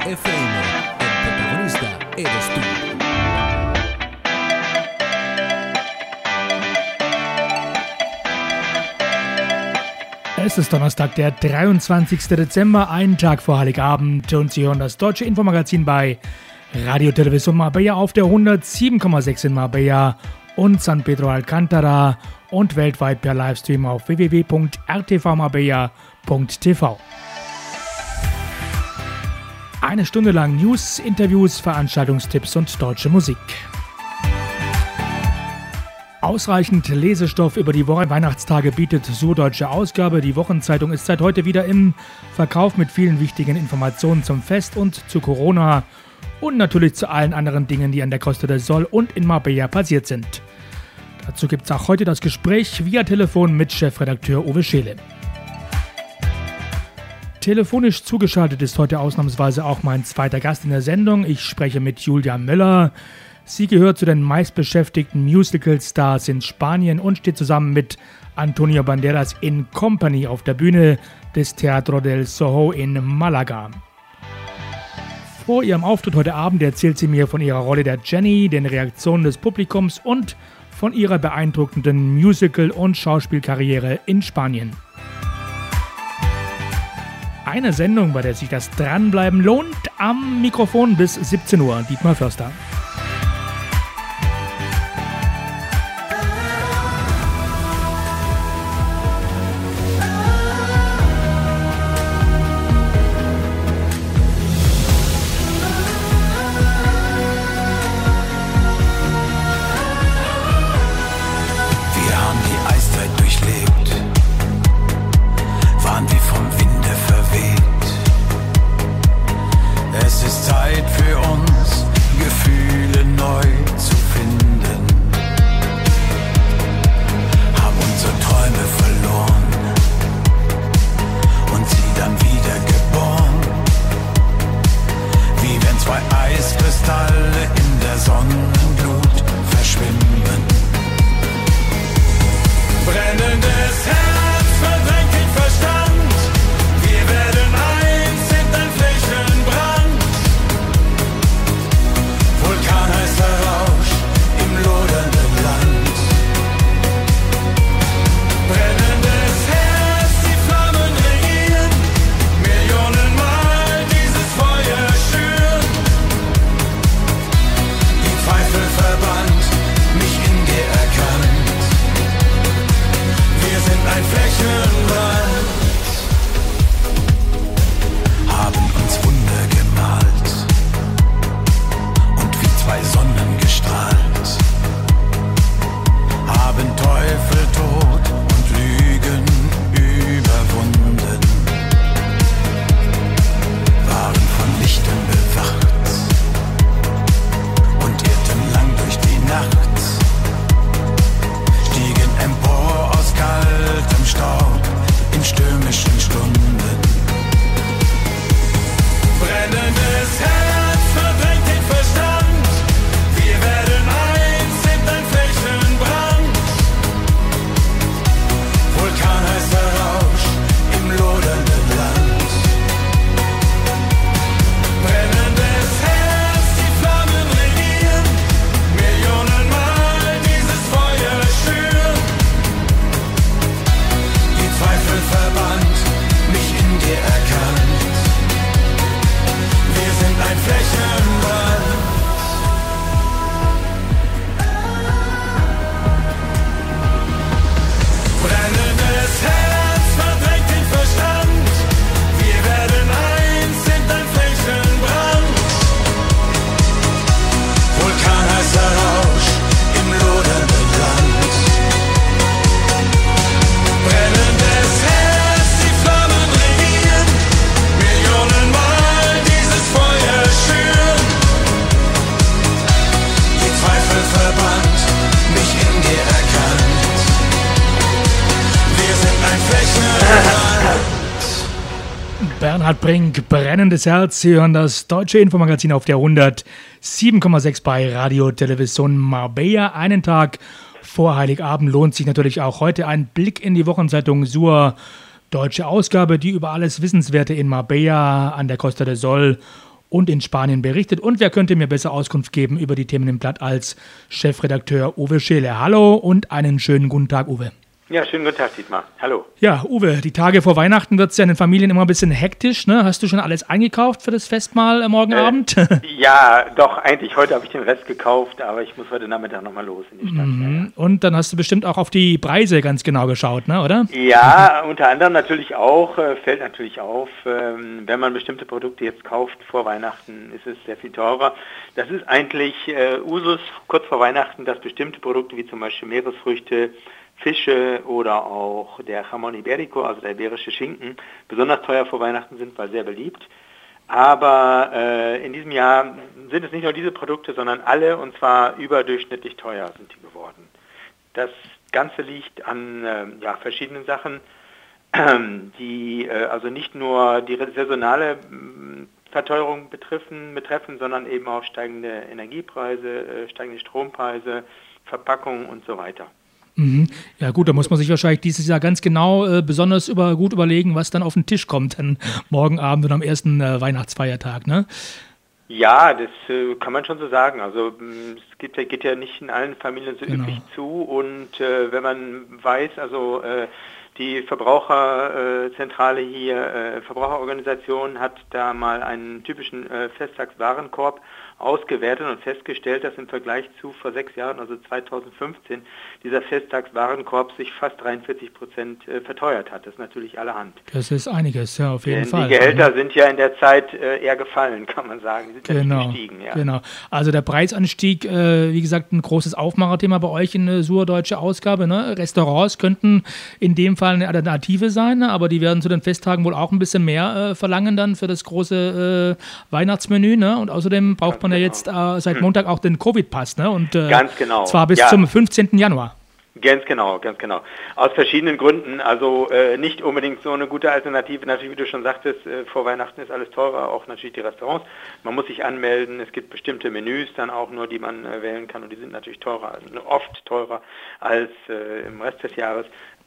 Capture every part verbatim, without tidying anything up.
F M. El protagonista eres tú. Es ist Donnerstag, der dreiundzwanzigster Dezember, einen Tag vor Heiligabend, und Sie hören das deutsche Infomagazin bei Radio Television Marbella auf der hundertsieben Komma sechs in Marbella und San Pedro Alcántara und weltweit per Livestream auf w w w punkt r t v marbella punkt t v. Eine Stunde lang News, Interviews, Veranstaltungstipps und deutsche Musik. Ausreichend Lesestoff über die Weihnachtstage bietet Süddeutsche Ausgabe. Die Wochenzeitung ist seit heute wieder im Verkauf mit vielen wichtigen Informationen zum Fest und zu Corona und natürlich zu allen anderen Dingen, die an der Costa del Sol und in Marbella passiert sind. Dazu gibt es auch heute das Gespräch via Telefon mit Chefredakteur Uwe Scheele. Telefonisch zugeschaltet ist heute ausnahmsweise auch mein zweiter Gast in der Sendung. Ich spreche mit Julia Möller. Sie gehört zu den meistbeschäftigten Musical-Stars in Spanien und steht zusammen mit Antonio Banderas in Company auf der Bühne des Teatro del Soho in Malaga. Vor ihrem Auftritt heute Abend erzählt sie mir von ihrer Rolle der Jenny, den Reaktionen des Publikums und von ihrer beeindruckenden Musical- und Schauspielkarriere in Spanien. Eine Sendung, bei der sich das Dranbleiben lohnt, am Mikrofon bis siebzehn Uhr. Dietmar Förster. Bernhard Brink, Brennendes Herz. Sie hören das deutsche Infomagazin auf der hundertsieben Komma sechs bei Radio Television Marbella. Einen Tag vor Heiligabend lohnt sich natürlich auch heute ein Blick in die Wochenzeitung Sur Deutsche Ausgabe, die über alles Wissenswerte in Marbella, an der Costa del Sol und in Spanien berichtet. Und wer könnte mir besser Auskunft geben über die Themen im Blatt als Chefredakteur Uwe Scheele. Hallo und einen schönen guten Tag, Uwe. Ja, schönen guten Tag, Dietmar. Hallo. Ja, Uwe, die Tage vor Weihnachten wird es ja in den Familien immer ein bisschen hektisch, ne? Hast du schon alles eingekauft für das Festmahl äh, morgen äh, Abend? Ja, doch, eigentlich heute habe ich den Rest gekauft, aber ich muss heute Nachmittag nochmal los in die Stadt. Mhm. Ja. Und dann hast du bestimmt auch auf die Preise ganz genau geschaut, ne, oder? Ja, unter anderem natürlich auch, äh, fällt natürlich auf, ähm, wenn man bestimmte Produkte jetzt kauft vor Weihnachten, ist es sehr viel teurer. Das ist eigentlich äh, Usus kurz vor Weihnachten, dass bestimmte Produkte wie zum Beispiel Meeresfrüchte, Fische oder auch der Jamón Ibérico, also der iberische Schinken, besonders teuer vor Weihnachten sind, weil sehr beliebt. Aber äh, in diesem Jahr sind es nicht nur diese Produkte, sondern alle, und zwar überdurchschnittlich teuer sind die geworden. Das Ganze liegt an äh, ja, verschiedenen Sachen, die äh, also nicht nur die saisonale Verteuerung betreffen, betreffen, sondern eben auch steigende Energiepreise, äh, steigende Strompreise, Verpackungen und so weiter. Ja gut, da muss man sich wahrscheinlich dieses Jahr ganz genau äh, besonders über, gut überlegen, was dann auf den Tisch kommt, dann morgen Abend und am ersten äh, Weihnachtsfeiertag, ne? Ja, das äh, kann man schon so sagen. Also es gibt, geht ja nicht in allen Familien so genau. üblich zu, und äh, wenn man weiß, also äh, die Verbraucherzentrale hier, äh, Verbraucherorganisation, hat da mal einen typischen äh, Festtagswarenkorb ausgewertet und festgestellt, dass im Vergleich zu vor sechs Jahren, also zweitausendfünfzehn, dieser Festtagswarenkorb sich fast dreiundvierzig Prozent äh, verteuert hat. Das ist natürlich allerhand. Das ist einiges, ja, auf jeden Denn Fall. Die Gehälter sind ja in der Zeit äh, eher gefallen, kann man sagen. Die sind genau, ja nicht gestiegen. Ja. Genau. Also der Preisanstieg, äh, wie gesagt, ein großes Aufmacherthema bei euch in der Surdeutsche Ausgabe. Ne? Restaurants könnten in dem Fall eine Alternative sein, ne? Aber die werden zu den Festtagen wohl auch ein bisschen mehr äh, verlangen dann für das große äh, Weihnachtsmenü. Ne? Und außerdem braucht man ja jetzt äh, seit Montag auch den Covid-Pass, ne? Und äh, ganz genau. zwar bis ja. zum fünfzehnten Januar. Ganz genau, ganz genau. Aus verschiedenen Gründen, also äh, nicht unbedingt so eine gute Alternative. Natürlich, wie du schon sagtest, äh, vor Weihnachten ist alles teurer, auch natürlich die Restaurants. Man muss sich anmelden, es gibt bestimmte Menüs dann auch nur, die man äh, wählen kann, und die sind natürlich teurer, also oft teurer als äh, im Rest des Jahres.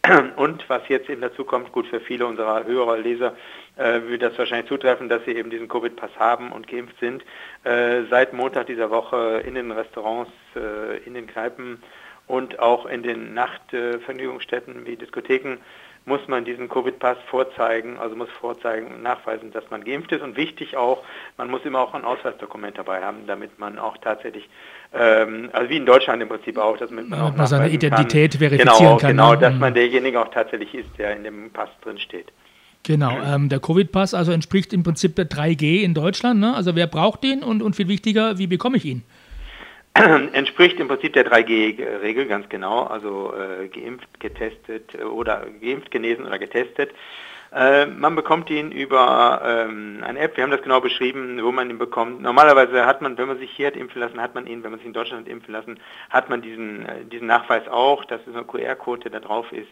Und was jetzt eben dazu kommt, gut, für viele unserer Hörer, Leser äh, wird das wahrscheinlich zutreffen, dass sie eben diesen Covid-Pass haben und geimpft sind. Äh, seit Montag dieser Woche in den Restaurants, äh, in den Kneipen und auch in den Nachtvergnügungsstätten wie Diskotheken muss man diesen Covid-Pass vorzeigen, also muss vorzeigen und nachweisen, dass man geimpft ist. Und wichtig auch, man muss immer auch ein Ausweisdokument dabei haben, damit man auch tatsächlich, ähm, also wie in Deutschland im Prinzip auch, dass man, ja, auch man seine Identität kann, verifizieren genau, kann. Genau, ne? dass man derjenige auch tatsächlich ist, der in dem Pass drin steht. Genau, ähm, der Covid-Pass also entspricht im Prinzip der drei G in Deutschland, ne? Also wer braucht den, und, und viel wichtiger, wie bekomme ich ihn? Entspricht im Prinzip der drei G Regel, ganz genau, also äh, geimpft, getestet äh, oder geimpft, genesen oder getestet. Äh, man bekommt ihn über ähm, eine App, wir haben das genau beschrieben, wo man ihn bekommt. Normalerweise hat man, wenn man sich hier hat impfen lassen, hat man ihn, wenn man sich in Deutschland hat impfen lassen, hat man diesen, äh, diesen Nachweis auch, das ist ein Q R-Code, der da drauf ist.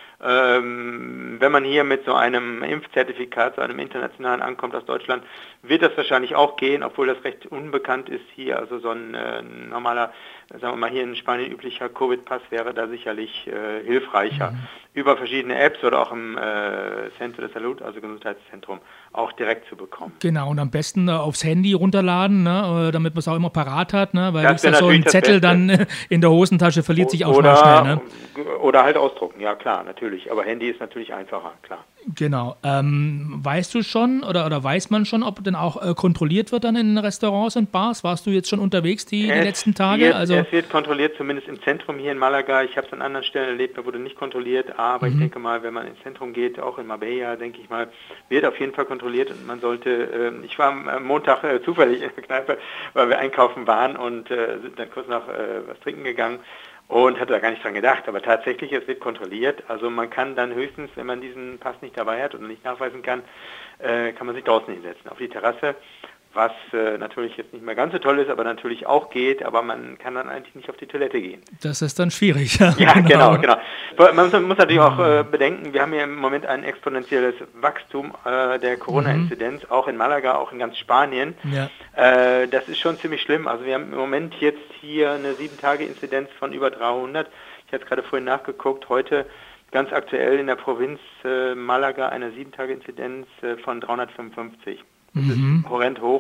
Ähm, wenn man hier mit so einem Impfzertifikat, so einem internationalen ankommt aus Deutschland, wird das wahrscheinlich auch gehen, obwohl das recht unbekannt ist hier. Also so ein äh, normaler, sagen wir mal hier in Spanien üblicher Covid-Pass wäre da sicherlich äh, hilfreicher. Mhm. Über verschiedene Apps oder auch im äh, Centro de Salud, also Gesundheitszentrum, auch direkt zu bekommen. Genau, und am besten äh, aufs Handy runterladen, ne, damit man es auch immer parat hat, ne, weil das so ein Zettel dann äh, in der Hosentasche verliert sich auch oder, mal schnell. Ne? Oder halt ausdrucken, ja klar, natürlich. Aber Handy ist natürlich einfacher, klar. Genau. Ähm, weißt du schon oder, oder weiß man schon, ob denn auch äh, kontrolliert wird dann in Restaurants und Bars? Warst du jetzt schon unterwegs die, die letzten Tage? Wird, also es wird kontrolliert, zumindest im Zentrum hier in Malaga. Ich habe es an anderen Stellen erlebt, da wurde nicht kontrolliert. Aber mhm. ich denke mal, wenn man ins Zentrum geht, auch in Marbella, denke ich mal, wird auf jeden Fall kontrolliert. Und man sollte, äh, ich war am Montag äh, zufällig in der Kneipe, weil wir einkaufen waren und äh, sind dann kurz noch äh, was trinken gegangen. Und hatte da gar nicht dran gedacht, aber tatsächlich, es wird kontrolliert. Also man kann dann höchstens, wenn man diesen Pass nicht dabei hat oder nicht nachweisen kann, äh, kann man sich draußen hinsetzen, auf die Terrasse, was äh, natürlich jetzt nicht mehr ganz so toll ist, aber natürlich auch geht, aber man kann dann eigentlich nicht auf die Toilette gehen. Das ist dann schwierig. Ja, genau, genau. genau. Man muss, muss natürlich auch äh, bedenken, wir haben hier im Moment ein exponentielles Wachstum äh, der Corona-Inzidenz, mhm. auch in Malaga, auch in ganz Spanien. Ja. Äh, das ist schon ziemlich schlimm. Also wir haben im Moment jetzt hier eine sieben Tage Inzidenz von über dreihundert. Ich habe gerade vorhin nachgeguckt, heute ganz aktuell in der Provinz äh, Malaga eine sieben Tage Inzidenz äh, von dreihundertfünfundfünfzig. Das mhm. ist horrend hoch.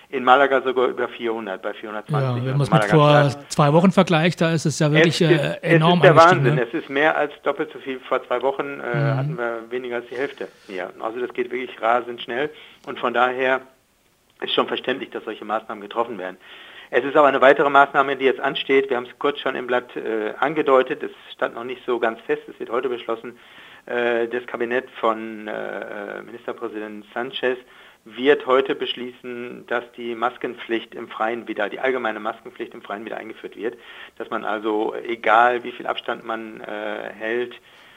in Malaga sogar über vierhundert, bei vierhundertzwanzig. Ja, wenn man es also mit vor Malaga zwei Wochen vergleicht, da ist es ja wirklich es ist, äh, enorm Es ist der angestiegen, Wahnsinn, ne? es ist mehr als doppelt so viel. Vor zwei Wochen äh, Mhm. hatten wir weniger als die Hälfte hier. Also das geht wirklich rasend schnell und von daher ist schon verständlich, dass solche Maßnahmen getroffen werden. Es ist aber eine weitere Maßnahme, die jetzt ansteht. Wir haben es kurz schon im Blatt äh, angedeutet. Es stand noch nicht so ganz fest. Es wird heute beschlossen. Äh, das Kabinett von äh, Ministerpräsident Sanchez wird heute beschließen, dass die Maskenpflicht im Freien wieder, die allgemeine Maskenpflicht im Freien wieder eingeführt wird. Dass man also, egal wie viel Abstand man äh, hält,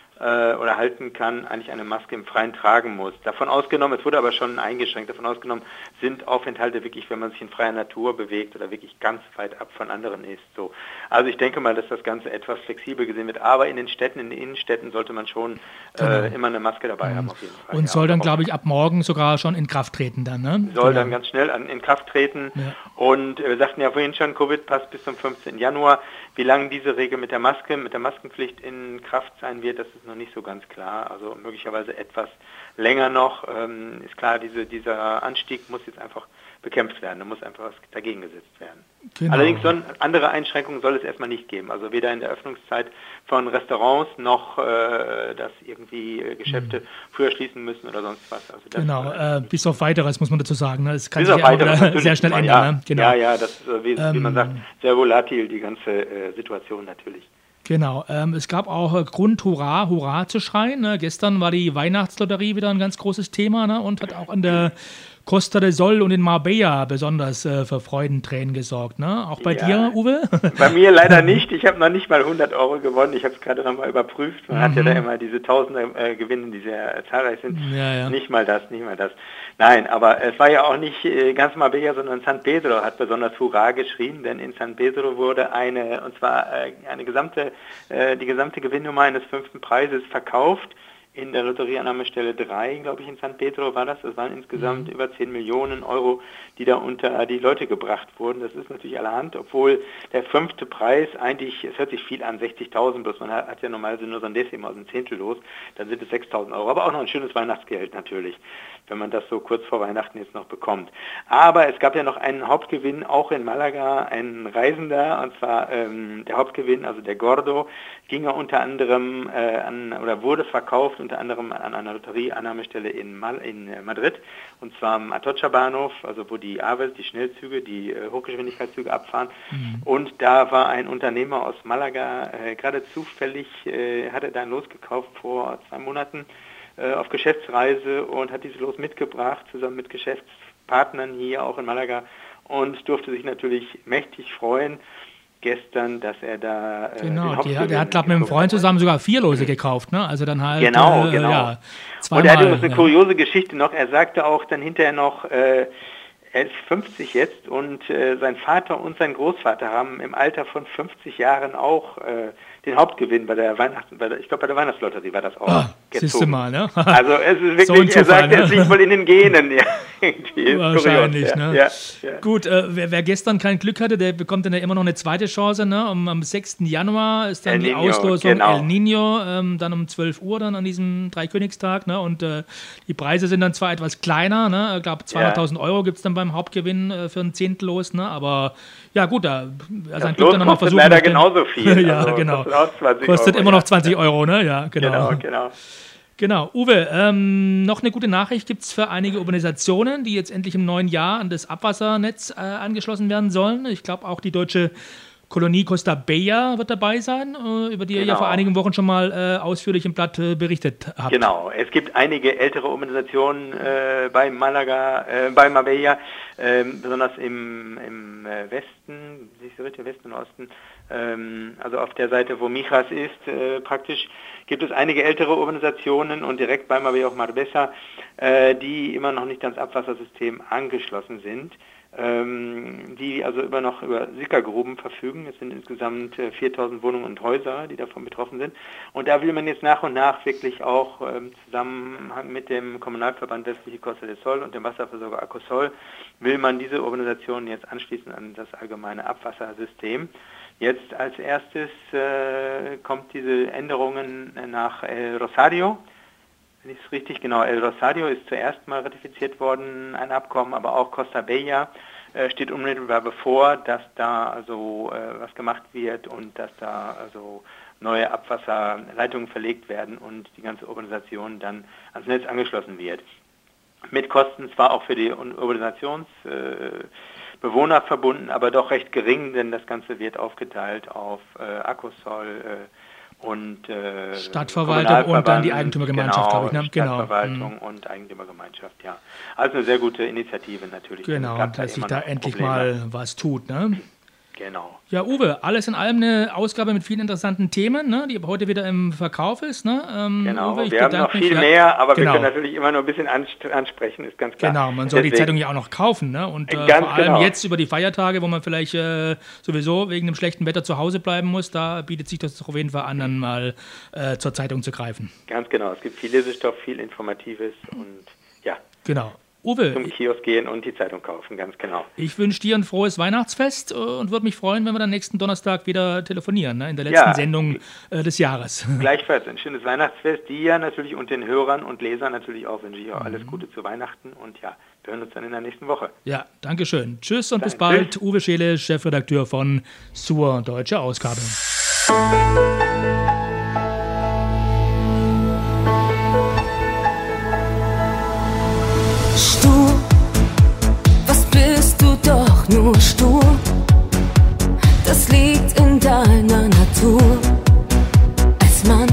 oder halten kann, eigentlich eine Maske im Freien tragen muss. Davon ausgenommen, es wurde aber schon eingeschränkt, davon ausgenommen sind Aufenthalte wirklich, wenn man sich in freier Natur bewegt oder wirklich ganz weit ab von anderen ist. So. Also ich denke mal, dass das Ganze etwas flexibel gesehen wird, aber in den Städten, in den Innenstädten sollte man schon genau. äh, immer eine Maske dabei mhm. haben auf jeden Fall. Und ja, soll dann, glaube ich, ab morgen sogar schon in Kraft treten dann, ne? Soll genau. dann ganz schnell an, in Kraft treten. Ja. Und äh, wir sagten ja vorhin schon, Covid passt bis zum fünfzehnten Januar. Wie lange diese Regel mit der Maske, mit der Maskenpflicht in Kraft sein wird, das ist noch nicht so ganz klar. Also möglicherweise etwas länger noch. Ähm, ist klar, diese, dieser Anstieg muss jetzt einfach bekämpft werden. Da muss einfach was dagegen gesetzt werden. Genau. Allerdings son, andere Einschränkungen soll es erstmal nicht geben. Also weder in der Öffnungszeit von Restaurants noch, äh, dass irgendwie äh, Geschäfte mhm. früher schließen müssen oder sonst was. Also das, genau, äh, äh, bis auf Weiteres muss man dazu sagen. Ne? Es kann bis sich auf ja immer Weiteres wieder sehr schnell mal, ändern. ja. Ne? Genau. Ja, ja, das ist, äh, wie, ähm, wie man sagt, sehr volatil, die ganze äh, Situation natürlich. Genau, ähm, es gab auch äh, Grund, Hurra, Hurra zu schreien. Ne? Gestern war die Weihnachtslotterie wieder ein ganz großes Thema, ne? Und hat auch an der Costa del Sol und in Marbella besonders äh, für Freudentränen gesorgt. Ne? Auch bei ja. dir, Uwe? Bei mir leider nicht. Ich habe noch nicht mal hundert Euro gewonnen. Ich habe es gerade noch mal überprüft. Man mhm. hat ja da immer diese Tausender äh, Gewinne, die sehr äh, zahlreich sind. Ja, ja. Nicht mal das, nicht mal das. Nein, aber es war ja auch nicht äh, ganz Marbella, sondern San Pedro hat besonders Hurra geschrien, denn in San Pedro wurde eine, und zwar äh, eine gesamte, äh, die gesamte Gewinnnummer eines fünften Preises verkauft. In der Lotterieannahmestelle drei, glaube ich, in San Pedro war das. Das waren insgesamt mhm. über zehn Millionen Euro, die da unter die Leute gebracht wurden. Das ist natürlich allerhand, obwohl der fünfte Preis eigentlich, es hört sich viel an, sechzigtausend, bloß man hat, hat ja normalerweise nur so ein Dezim aus ein Zehntel los, dann sind es sechstausend Euro. Aber auch noch ein schönes Weihnachtsgeld natürlich, wenn man das so kurz vor Weihnachten jetzt noch bekommt. Aber es gab ja noch einen Hauptgewinn, auch in Malaga, ein Reisender, und zwar ähm, der Hauptgewinn, also der Gordo, ging er unter anderem äh, an, oder wurde verkauft unter anderem an einer Lotterieannahmestelle in, Mal, in Madrid, und zwar am Atocha-Bahnhof, also wo die Aves, die Schnellzüge, die äh, Hochgeschwindigkeitszüge abfahren. Mhm. Und da war ein Unternehmer aus Malaga, äh, gerade zufällig äh, hat er da ein Los gekauft vor zwei Monaten äh, auf Geschäftsreise und hat dieses Los mitgebracht, zusammen mit Geschäftspartnern hier auch in Malaga, und durfte sich natürlich mächtig freuen gestern, dass er da äh, genau, der, der hat, glaube ich, mit einem Freund zusammen sogar vier Lose gekauft, ne? Also dann halt genau, äh, genau. Ja, zweimal, und er hatte uns eine ja. kuriose Geschichte noch. Er sagte auch dann hinterher noch, äh, er ist fünfzig jetzt und äh, sein Vater und sein Großvater haben im Alter von fünfzig Jahren auch äh, den Hauptgewinn bei der Weihnachts, bei der, ich glaube bei der Weihnachtslotterie war das auch ah, gezogen. Siehst du mal, ne? Also es ist wirklich, so ein Zufall, er sagt, ne? es liegt wohl in den Genen. Ja, irgendwie wahrscheinlich, kurios, ne? Ja, ja. Gut, äh, wer, wer gestern kein Glück hatte, der bekommt dann ja immer noch eine zweite Chance, ne? Um, am sechsten Januar ist dann El die Niño, Auslosung genau. El Niño, ähm, dann um zwölf Uhr dann an diesem Dreikönigstag, ne? Und äh, die Preise sind dann zwar etwas kleiner, ne? Ich glaube zweihunderttausend ja. Euro gibt es dann beim Hauptgewinn äh, für ein Zehntel los, ne? Aber ja gut, da er sein Glück dann nochmal versuchen. Leider möchte. genauso viel. Ja, also, genau. Kostet, kostet Euro, immer noch ja. zwanzig Euro, ne? Ja, genau. Genau, genau. Genau, Uwe, ähm, noch eine gute Nachricht gibt es für einige Organisationen, die jetzt endlich im neuen Jahr an das Abwassernetz äh, angeschlossen werden sollen. Ich glaube, auch die deutsche Kolonie Costa Bella wird dabei sein, äh, über die genau. ihr ja vor einigen Wochen schon mal äh, ausführlich im Blatt äh, berichtet habt. Genau, es gibt einige ältere Organisationen äh, bei Malaga, äh, bei Marbella, äh, besonders im, im äh, Westen, siehst du richtig, Westen und Osten, ähm, also auf der Seite, wo Mijas ist, äh, praktisch, gibt es einige ältere Organisationen und direkt bei Marbella auch Marbella, äh, die immer noch nicht ans Abwassersystem angeschlossen sind. Ähm, die also immer noch über Sickergruben verfügen. Es sind insgesamt äh, viertausend Wohnungen und Häuser, die davon betroffen sind. Und da will man jetzt nach und nach wirklich auch ähm, Zusammenhang mit dem Kommunalverband Westliche Costa del Sol und dem Wasserversorger Acosol will man diese Organisationen jetzt anschließen an das allgemeine Abwassersystem. Jetzt als erstes äh, kommt diese Änderungen nach El Rosario. Wenn ich es richtig, genau, El Rosario ist zuerst mal ratifiziert worden, ein Abkommen, aber auch Costa Bella äh, steht unmittelbar bevor, dass da also äh, was gemacht wird und dass da also neue Abwasserleitungen verlegt werden und die ganze Urbanisation dann ans Netz angeschlossen wird. Mit Kosten zwar auch für die Urbanisationsbewohner äh, verbunden, aber doch recht gering, denn das Ganze wird aufgeteilt auf äh, Akkusol äh, und äh, Stadtverwaltung und dann die Eigentümergemeinschaft, genau, glaube ich. Ne? Stadtverwaltung genau. und Eigentümergemeinschaft, ja. Also eine sehr gute Initiative natürlich. Genau, dass da sich da endlich Probleme. mal was tut, ne? Genau. Ja, Uwe, alles in allem eine Ausgabe mit vielen interessanten Themen, ne, die heute wieder im Verkauf ist. Ne? Ähm, genau, Uwe, ich wir haben noch viel mich, mehr, aber genau. wir können natürlich immer nur ein bisschen ansprechen, ist ganz klar. Genau, man soll Deswegen. die Zeitung ja auch noch kaufen. Ne? Und äh, Ganz vor allem genau. jetzt über die Feiertage, wo man vielleicht äh, sowieso wegen dem schlechten Wetter zu Hause bleiben muss, da bietet sich das auf jeden Fall an, dann mal äh, zur Zeitung zu greifen. Ganz genau, es gibt viel Lesestoff, viel Informatives und ja. Genau. Uwe, zum Kiosk gehen und die Zeitung kaufen, ganz genau. Ich wünsche dir ein frohes Weihnachtsfest und würde mich freuen, wenn wir dann nächsten Donnerstag wieder telefonieren, ne, in der letzten ja, Sendung äh, des Jahres. Gleichfalls ein schönes Weihnachtsfest, die ja natürlich und den Hörern und Lesern natürlich auch wünsche ich auch alles Gute zu Weihnachten und ja, wir hören uns dann in der nächsten Woche. Ja, danke schön. Tschüss und Danke. bis bald. Tschüss. Uwe Scheele, Chefredakteur von Sur Deutsche Ausgabe. Stur, was bist du doch nur stur? Das liegt in deiner Natur. Als Mann,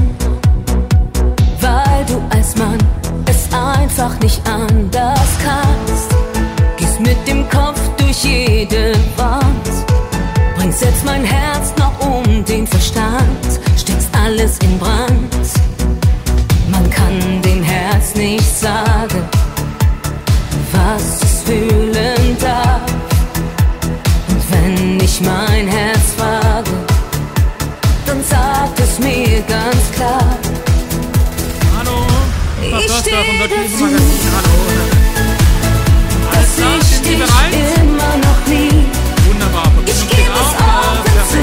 weil du als Mann es einfach nicht anders kannst. Gehst mit dem Kopf durch jede Wand, bringst selbst mein Herz noch um den Verstand, steckst alles in Brand. Man kann dem Herz nicht sagen, was es fühlen darf. Und wenn ich mein Herz frage, dann sagt es mir ganz klar. Hallo, ich stehe dazu, Hallo. dass ich dich immer noch lieb. Wunderbar. Ich gebe es auch dazu,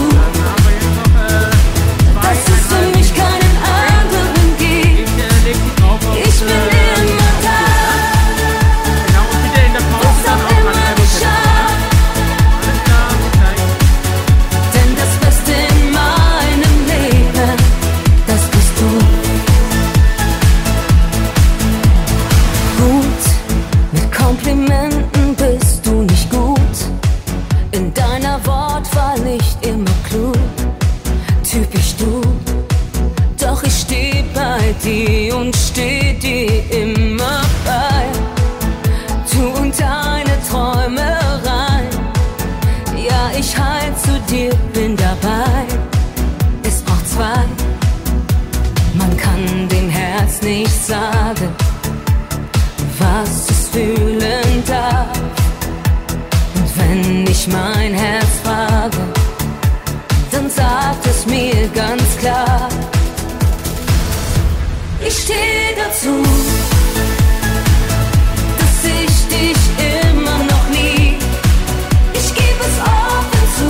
dass es für mich keinen anderen gibt. Ich bin immer da. Was auch immer geschah, denn das Beste in meinem Leben, das bist du. Gut, mit Komplimenten bist du nicht gut, in deiner Wortwahl nicht immer klug, typisch du. Doch ich steh bei dir und steh dir immer bei. Du und deine Träumereien, ja, ich halt zu dir, bin dabei. Es braucht zwei, man kann dem Herz nicht sagen, was es fühlen darf. Und wenn ich mein Herz frage, dann sagt es mir ganz klar. Ich steh dazu, dass ich dich immer noch lieb. Ich gebe es offen zu,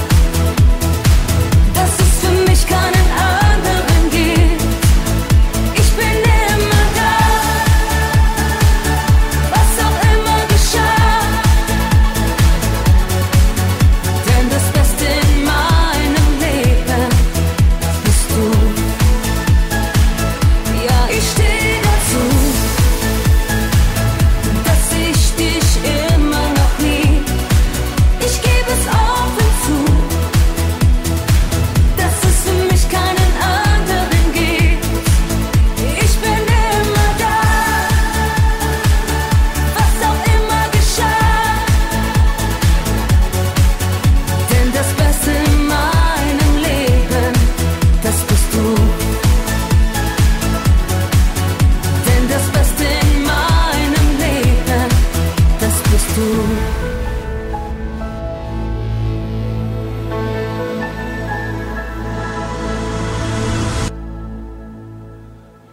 dass es für mich keinen anderen gibt. Ich bin immer da, was auch immer geschah, denn das Beste in meinem Leben bist du. Ja, ich stehe dazu, dass ich dich immer noch lieb. Ich gebe es offen zu, dass es für mich keinen anderen gibt. Ich bin immer da, was auch immer geschah, denn das Beste in meinem Leben, das bist du. Denn das Beste in meinem Leben, das bist du.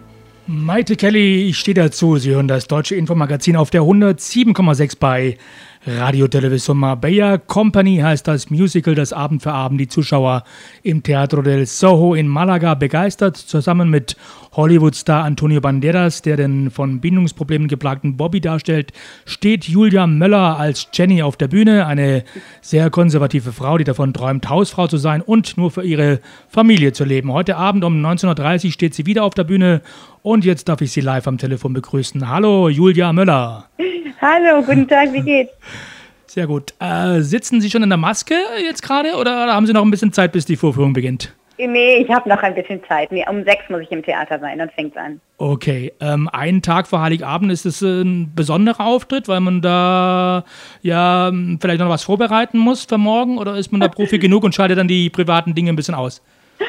Maite Kelly, ich stehe dazu. Sie hören das deutsche Infomagazin auf der hundertsieben Komma sechs bei Radio Televisión Marbella Company heißt das Musical, das Abend für Abend die Zuschauer im Teatro del Soho in Malaga begeistert. Zusammen mit Hollywood-Star Antonio Banderas, der den von Bindungsproblemen geplagten Bobby darstellt, steht Julia Möller als Jenny auf der Bühne. Eine sehr konservative Frau, die davon träumt, Hausfrau zu sein und nur für ihre Familie zu leben. Heute Abend um neunzehn Uhr dreißig steht sie wieder auf der Bühne und jetzt darf ich sie live am Telefon begrüßen. Hallo, Julia Möller. Hallo, guten Tag, wie geht's? Sehr gut. Äh, sitzen Sie schon in der Maske jetzt gerade oder haben Sie noch ein bisschen Zeit, bis die Vorführung beginnt? Nee, ich habe noch ein bisschen Zeit. Nee, um sechs muss ich im Theater sein, dann fängt's an. Okay, ähm, einen Tag vor Heiligabend, ist es ein besonderer Auftritt, weil man da ja vielleicht noch was vorbereiten muss für morgen oder ist man da Profi genug und schaltet dann die privaten Dinge ein bisschen aus?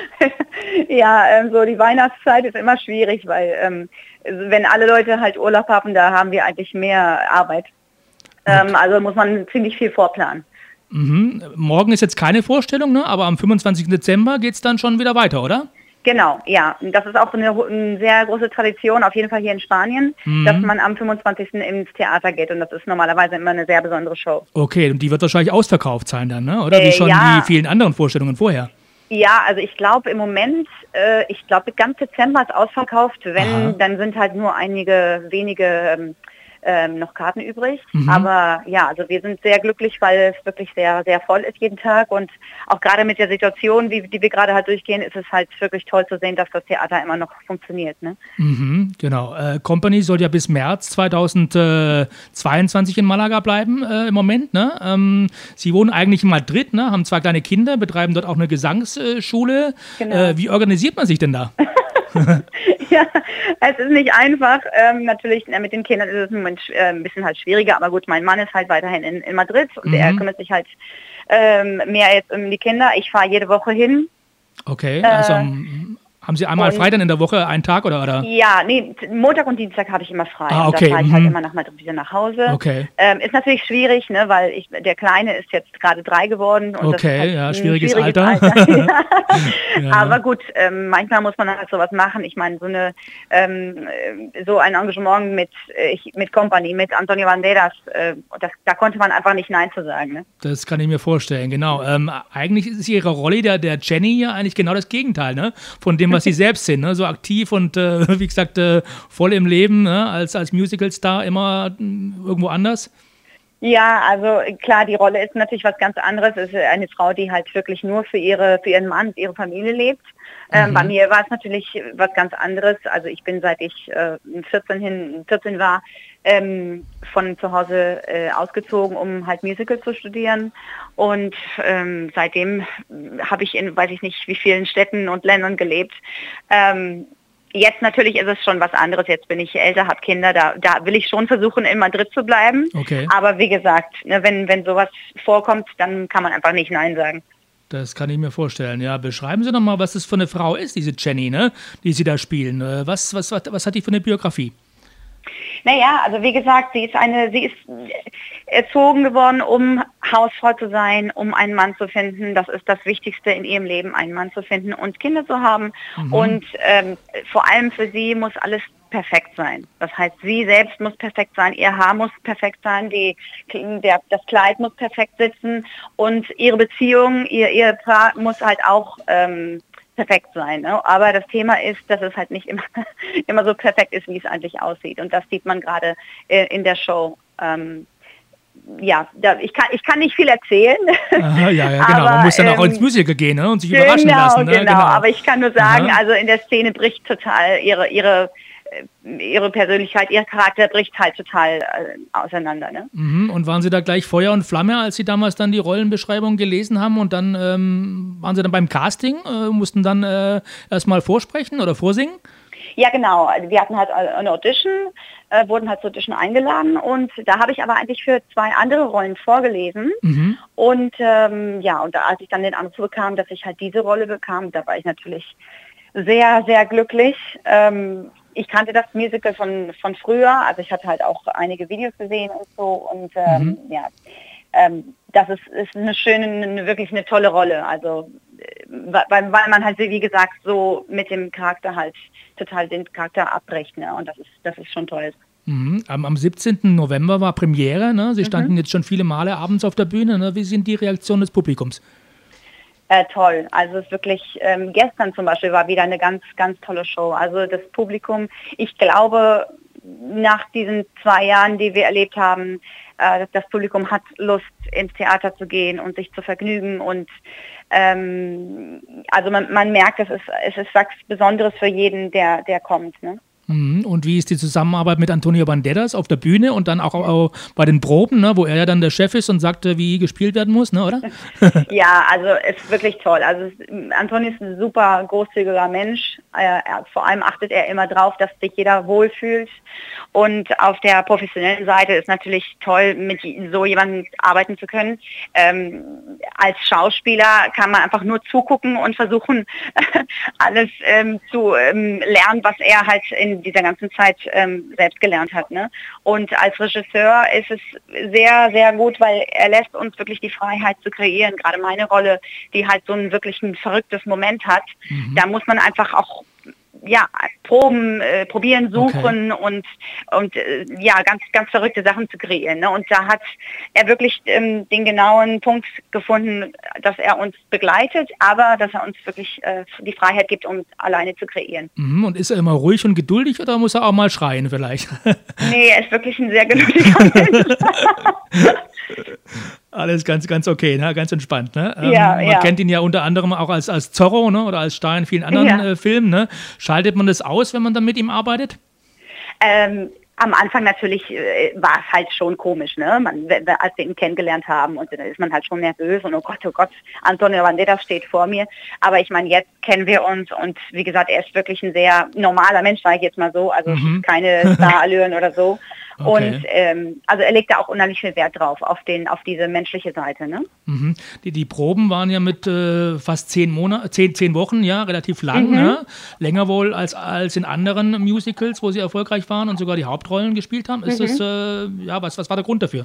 Ja, ähm, so die Weihnachtszeit ist immer schwierig, weil ähm, wenn alle Leute halt Urlaub haben, da haben wir eigentlich mehr Arbeit. Ähm, also muss man ziemlich viel vorplanen. Mhm. Morgen ist jetzt keine Vorstellung, ne? Aber am fünfundzwanzigsten Dezember geht es dann schon wieder weiter, oder? Genau, ja. Das ist auch eine, eine sehr große Tradition, auf jeden Fall hier in Spanien, mhm. dass man am fünfundzwanzigsten ins Theater geht und das ist normalerweise immer eine sehr besondere Show. Okay, und die wird wahrscheinlich ausverkauft sein dann, ne? Oder wie schon äh, ja. die vielen anderen Vorstellungen vorher? Ja, also ich glaube im Moment, äh, ich glaube ganz Dezember ist ausverkauft, wenn, Aha. dann sind halt nur einige wenige ähm, ähm, noch Karten übrig. Mhm. Aber ja, also wir sind sehr glücklich, weil es wirklich sehr, sehr voll ist jeden Tag und auch gerade mit der Situation, wie, die wir gerade halt durchgehen, ist es halt wirklich toll zu sehen, dass das Theater immer noch funktioniert. Ne? Mhm, genau. Äh, Company soll ja bis März zweitausendzweiundzwanzig in Malaga bleiben äh, im Moment. Ne? Ähm, Sie wohnen eigentlich in Madrid, ne? Haben zwei kleine Kinder, betreiben dort auch eine Gesangsschule. Genau. Äh, wie organisiert man sich denn da? Ja, es ist nicht einfach. Ähm, natürlich äh, mit den Kindern ist es im Moment äh, ein bisschen halt schwieriger, aber gut, mein Mann ist halt weiterhin in, in Madrid und mhm. er kümmert sich halt ähm, mehr jetzt um die Kinder. Ich fahre jede Woche hin. Okay, also ähm, haben Sie einmal frei dann in der Woche, einen Tag oder? oder? Ja, nee, Montag und Dienstag habe ich immer frei. Ah, okay. Da fahre ich halt immer nach Madrid wieder nach Hause. Okay. Ähm, ist natürlich schwierig, ne, weil ich, der Kleine ist jetzt gerade drei geworden. Und okay, das ist halt ja, ein schwieriges, schwieriges Alter. Alter. Ja. Ja. Aber gut, ähm, manchmal muss man halt sowas machen. Ich meine, so eine ähm, so ein Engagement mit äh, mit Company, mit Antonio Banderas, äh, das, da konnte man einfach nicht Nein zu sagen. Ne? Das kann ich mir vorstellen, genau. Ähm, eigentlich ist Ihre Rolle der, der Jenny ja eigentlich genau das Gegenteil, ne? Von dem, was Sie selbst sind, ne? So aktiv und äh, wie gesagt äh, voll im Leben, ne? als, als Musical-Star immer äh, irgendwo anders. Ja, also klar, die Rolle ist natürlich was ganz anderes. Es ist eine Frau, die halt wirklich nur für ihre, für ihren Mann, ihre Familie lebt. Ähm, mhm. Bei mir war es natürlich was ganz anderes. Also ich bin, seit ich äh, vierzehn, hin, vierzehn war, ähm, von zu Hause äh, ausgezogen, um halt Musical zu studieren. Und ähm, seitdem habe ich in, weiß ich nicht, wie vielen Städten und Ländern gelebt. Ähm, Jetzt natürlich ist es schon was anderes. Jetzt bin ich älter, habe Kinder. Da, da will ich schon versuchen, in Madrid zu bleiben. Okay. Aber wie gesagt, ne, wenn, wenn sowas vorkommt, dann kann man einfach nicht Nein sagen. Das kann ich mir vorstellen. Ja, beschreiben Sie doch mal, was das für eine Frau ist, diese Jenny, ne, die Sie da spielen. Was, was, was, was hat die für eine Biografie? Naja, also wie gesagt, sie ist eine, sie ist erzogen geworden, um Hausfrau zu sein, um einen Mann zu finden. Das ist das Wichtigste in ihrem Leben, einen Mann zu finden und Kinder zu haben. Mhm. Und ähm, vor allem für sie muss alles perfekt sein. Das heißt, sie selbst muss perfekt sein, ihr Haar muss perfekt sein, die, der, das Kleid muss perfekt sitzen und ihre Beziehung, ihr Ehepaar muss halt auch ähm, perfekt sein. Ne? Aber das Thema ist, dass es halt nicht immer, immer so perfekt ist, wie es eigentlich aussieht. Und das sieht man gerade äh, in der Show. Ähm, ja, da, ich, kann, ich kann nicht viel erzählen. Aha, ja, ja, genau. Aber, man muss dann auch ähm, ins Musical gehen, ne? Und sich genau, überraschen lassen. Ne? Genau, genau, aber ich kann nur sagen, Aha. also in der Szene bricht total ihre, ihre ihre Persönlichkeit, ihr Charakter bricht halt total äh, auseinander. Ne? Mhm. Und waren Sie da gleich Feuer und Flamme, als Sie damals dann die Rollenbeschreibung gelesen haben und dann ähm, waren Sie dann beim Casting, äh, mussten dann äh, erstmal vorsprechen oder vorsingen? Ja, genau. Also wir hatten halt eine Audition, äh, wurden halt zur Audition eingeladen und da habe ich aber eigentlich für zwei andere Rollen vorgelesen. Mhm. Und ähm, ja, und da, als ich dann den Anruf bekam, dass ich halt diese Rolle bekam, da war ich natürlich sehr, sehr glücklich. Ähm, Ich kannte das Musical von, von früher, also ich hatte halt auch einige Videos gesehen und so und ähm, mhm. ja, ähm, das ist, ist eine schöne, eine, wirklich eine tolle Rolle, also weil, weil man halt, wie gesagt, so mit dem Charakter halt total den Charakter abbricht, ne? Und das ist, das ist schon toll. Mhm. Am, am siebzehnten November war Premiere, ne? Sie standen mhm. jetzt schon viele Male abends auf der Bühne. Ne? Wie sind die Reaktionen des Publikums? Äh, toll. Also es ist wirklich, ähm, gestern zum Beispiel war wieder eine ganz, ganz tolle Show. Also das Publikum, ich glaube, nach diesen zwei Jahren, die wir erlebt haben, äh, das Publikum hat Lust, ins Theater zu gehen und sich zu vergnügen. Und ähm, also man, man merkt, es ist, es ist was Besonderes für jeden, der, der kommt. Ne? Und wie ist die Zusammenarbeit mit Antonio Banderas auf der Bühne und dann auch, auch bei den Proben, ne, wo er ja dann der Chef ist und sagt, wie gespielt werden muss, ne, oder? Ja, also es ist wirklich toll. Also Antonio ist ein super großzügiger Mensch. Äh, vor allem achtet er immer drauf, dass sich jeder wohlfühlt. Und auf der professionellen Seite ist natürlich toll, mit so jemandem arbeiten zu können. Ähm, als Schauspieler kann man einfach nur zugucken und versuchen, alles ähm, zu ähm, lernen, was er halt in dieser ganzen Zeit ähm, selbst gelernt hat. Ne? Und als Regisseur ist es sehr, sehr gut, weil er lässt uns wirklich die Freiheit zu kreieren. Gerade meine Rolle, die halt so ein wirklich ein verrücktes Moment hat, mhm. da muss man einfach auch ja, proben, äh, probieren, suchen okay. und, und äh, ja, ganz, ganz verrückte Sachen zu kreieren. Ne? Und da hat er wirklich ähm, den genauen Punkt gefunden, dass er uns begleitet, aber dass er uns wirklich äh, die Freiheit gibt, um alleine zu kreieren. Mhm. Und ist er immer ruhig und geduldig oder muss er auch mal schreien vielleicht? Nee, er ist wirklich ein sehr geduldiger Mensch. Alles ganz, ganz okay, ne? Ganz entspannt. Ne? Ähm, ja, man ja. kennt ihn ja unter anderem auch als, als Zorro, ne? Oder als Star in vielen anderen ja. äh, Filmen. Ne? Schaltet man das aus, wenn man dann mit ihm arbeitet? Ähm, am Anfang natürlich äh, war es halt schon komisch, ne? Man, als wir ihn kennengelernt haben und dann ist man halt schon nervös und oh Gott, oh Gott, Antonio Banderas steht vor mir. Aber ich meine, jetzt kennen wir uns und wie gesagt, er ist wirklich ein sehr normaler Mensch, sage ich jetzt mal so, also mhm. keine Starallüren oder so. Okay. Und ähm, also er legt da auch unheimlich viel Wert drauf, auf den, auf diese menschliche Seite. Ne? Mhm. Die, die Proben waren ja mit äh, fast zehn Monate, zehn, zehn Wochen, ja, relativ lang, mhm. ne? Länger wohl als, als in anderen Musicals, wo sie erfolgreich waren und sogar die Hauptrollen gespielt haben. Ist mhm. das, äh, ja, was, was war der Grund dafür?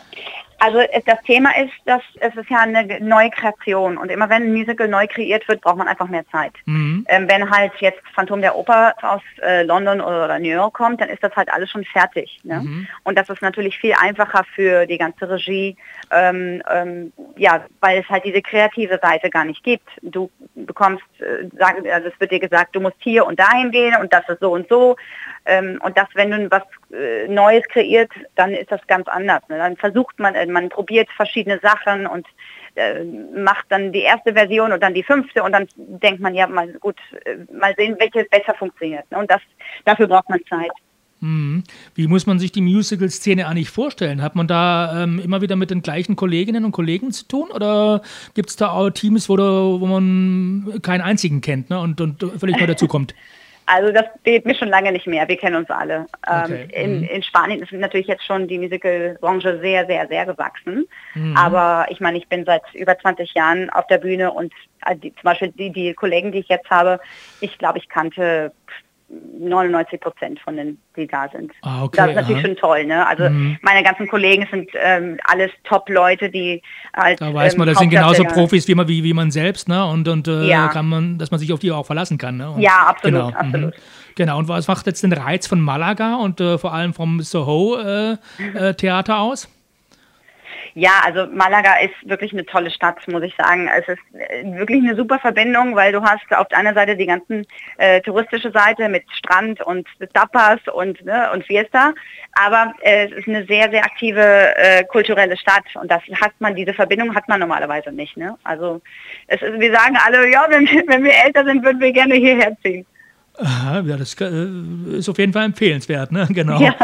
Also das Thema ist, dass es ist ja eine neue Kreation und immer wenn ein Musical neu kreiert wird, braucht man einfach mehr Zeit. Mhm. Ähm, wenn halt jetzt Phantom der Oper aus äh, London oder New York kommt, dann ist das halt alles schon fertig. Ne? Mhm. Und das ist natürlich viel einfacher für die ganze Regie, ähm, ähm, ja, weil es halt diese kreative Seite gar nicht gibt. Du bekommst, äh, sag, also es wird dir gesagt, du musst hier und dahin gehen und das ist so und so. Ähm, und das, wenn du was äh, Neues kreiert, dann ist das ganz anders. Ne? Dann versucht man, äh, man probiert verschiedene Sachen und äh, macht dann die erste Version und dann die fünfte und dann denkt man, ja, mal gut, äh, mal sehen, welche besser funktioniert. Ne? Und das, dafür braucht man Zeit. Hm. Wie muss man sich die Musical-Szene eigentlich vorstellen? Hat man da ähm, immer wieder mit den gleichen Kolleginnen und Kollegen zu tun oder gibt es da auch Teams, wo, da, wo man keinen einzigen kennt, ne? und, und völlig neu dazukommt? Also das geht mir schon lange nicht mehr. Wir kennen uns alle. Okay. Ähm, in, mhm. in Spanien ist natürlich jetzt schon die Musical-Branche sehr, sehr, sehr gewachsen. Mhm. Aber ich meine, ich bin seit über zwanzig Jahren auf der Bühne und äh, die, zum Beispiel die, die Kollegen, die ich jetzt habe, ich glaube, ich kannte neunundneunzig Prozent von den, die da sind. Ah, okay, das ist natürlich aha. schon toll, ne? Also mhm. meine ganzen Kollegen sind ähm, alles Top-Leute, die halt da weiß man, ähm, das sind genauso Profis wie man, wie, wie man selbst, ne? Und, und äh, ja. kann man, dass man sich auf die auch verlassen kann. Ne? Und, ja, absolut, genau. absolut. Mhm. Genau, und was macht jetzt den Reiz von Malaga und äh, vor allem vom Soho äh, äh, Theater aus? Ja, also Malaga ist wirklich eine tolle Stadt, muss ich sagen. Es ist wirklich eine super Verbindung, weil du hast auf der einen Seite die ganzen äh, touristische Seite mit Strand und Tapas und, ne, und Fiesta, aber äh, es ist eine sehr, sehr aktive äh, kulturelle Stadt und das hat man, diese Verbindung hat man normalerweise nicht. Ne? Also es ist, wir sagen alle, ja, wenn, wenn wir älter sind, würden wir gerne hierher ziehen. Aha, ja, das ist auf jeden Fall empfehlenswert, ne? Genau. Ja.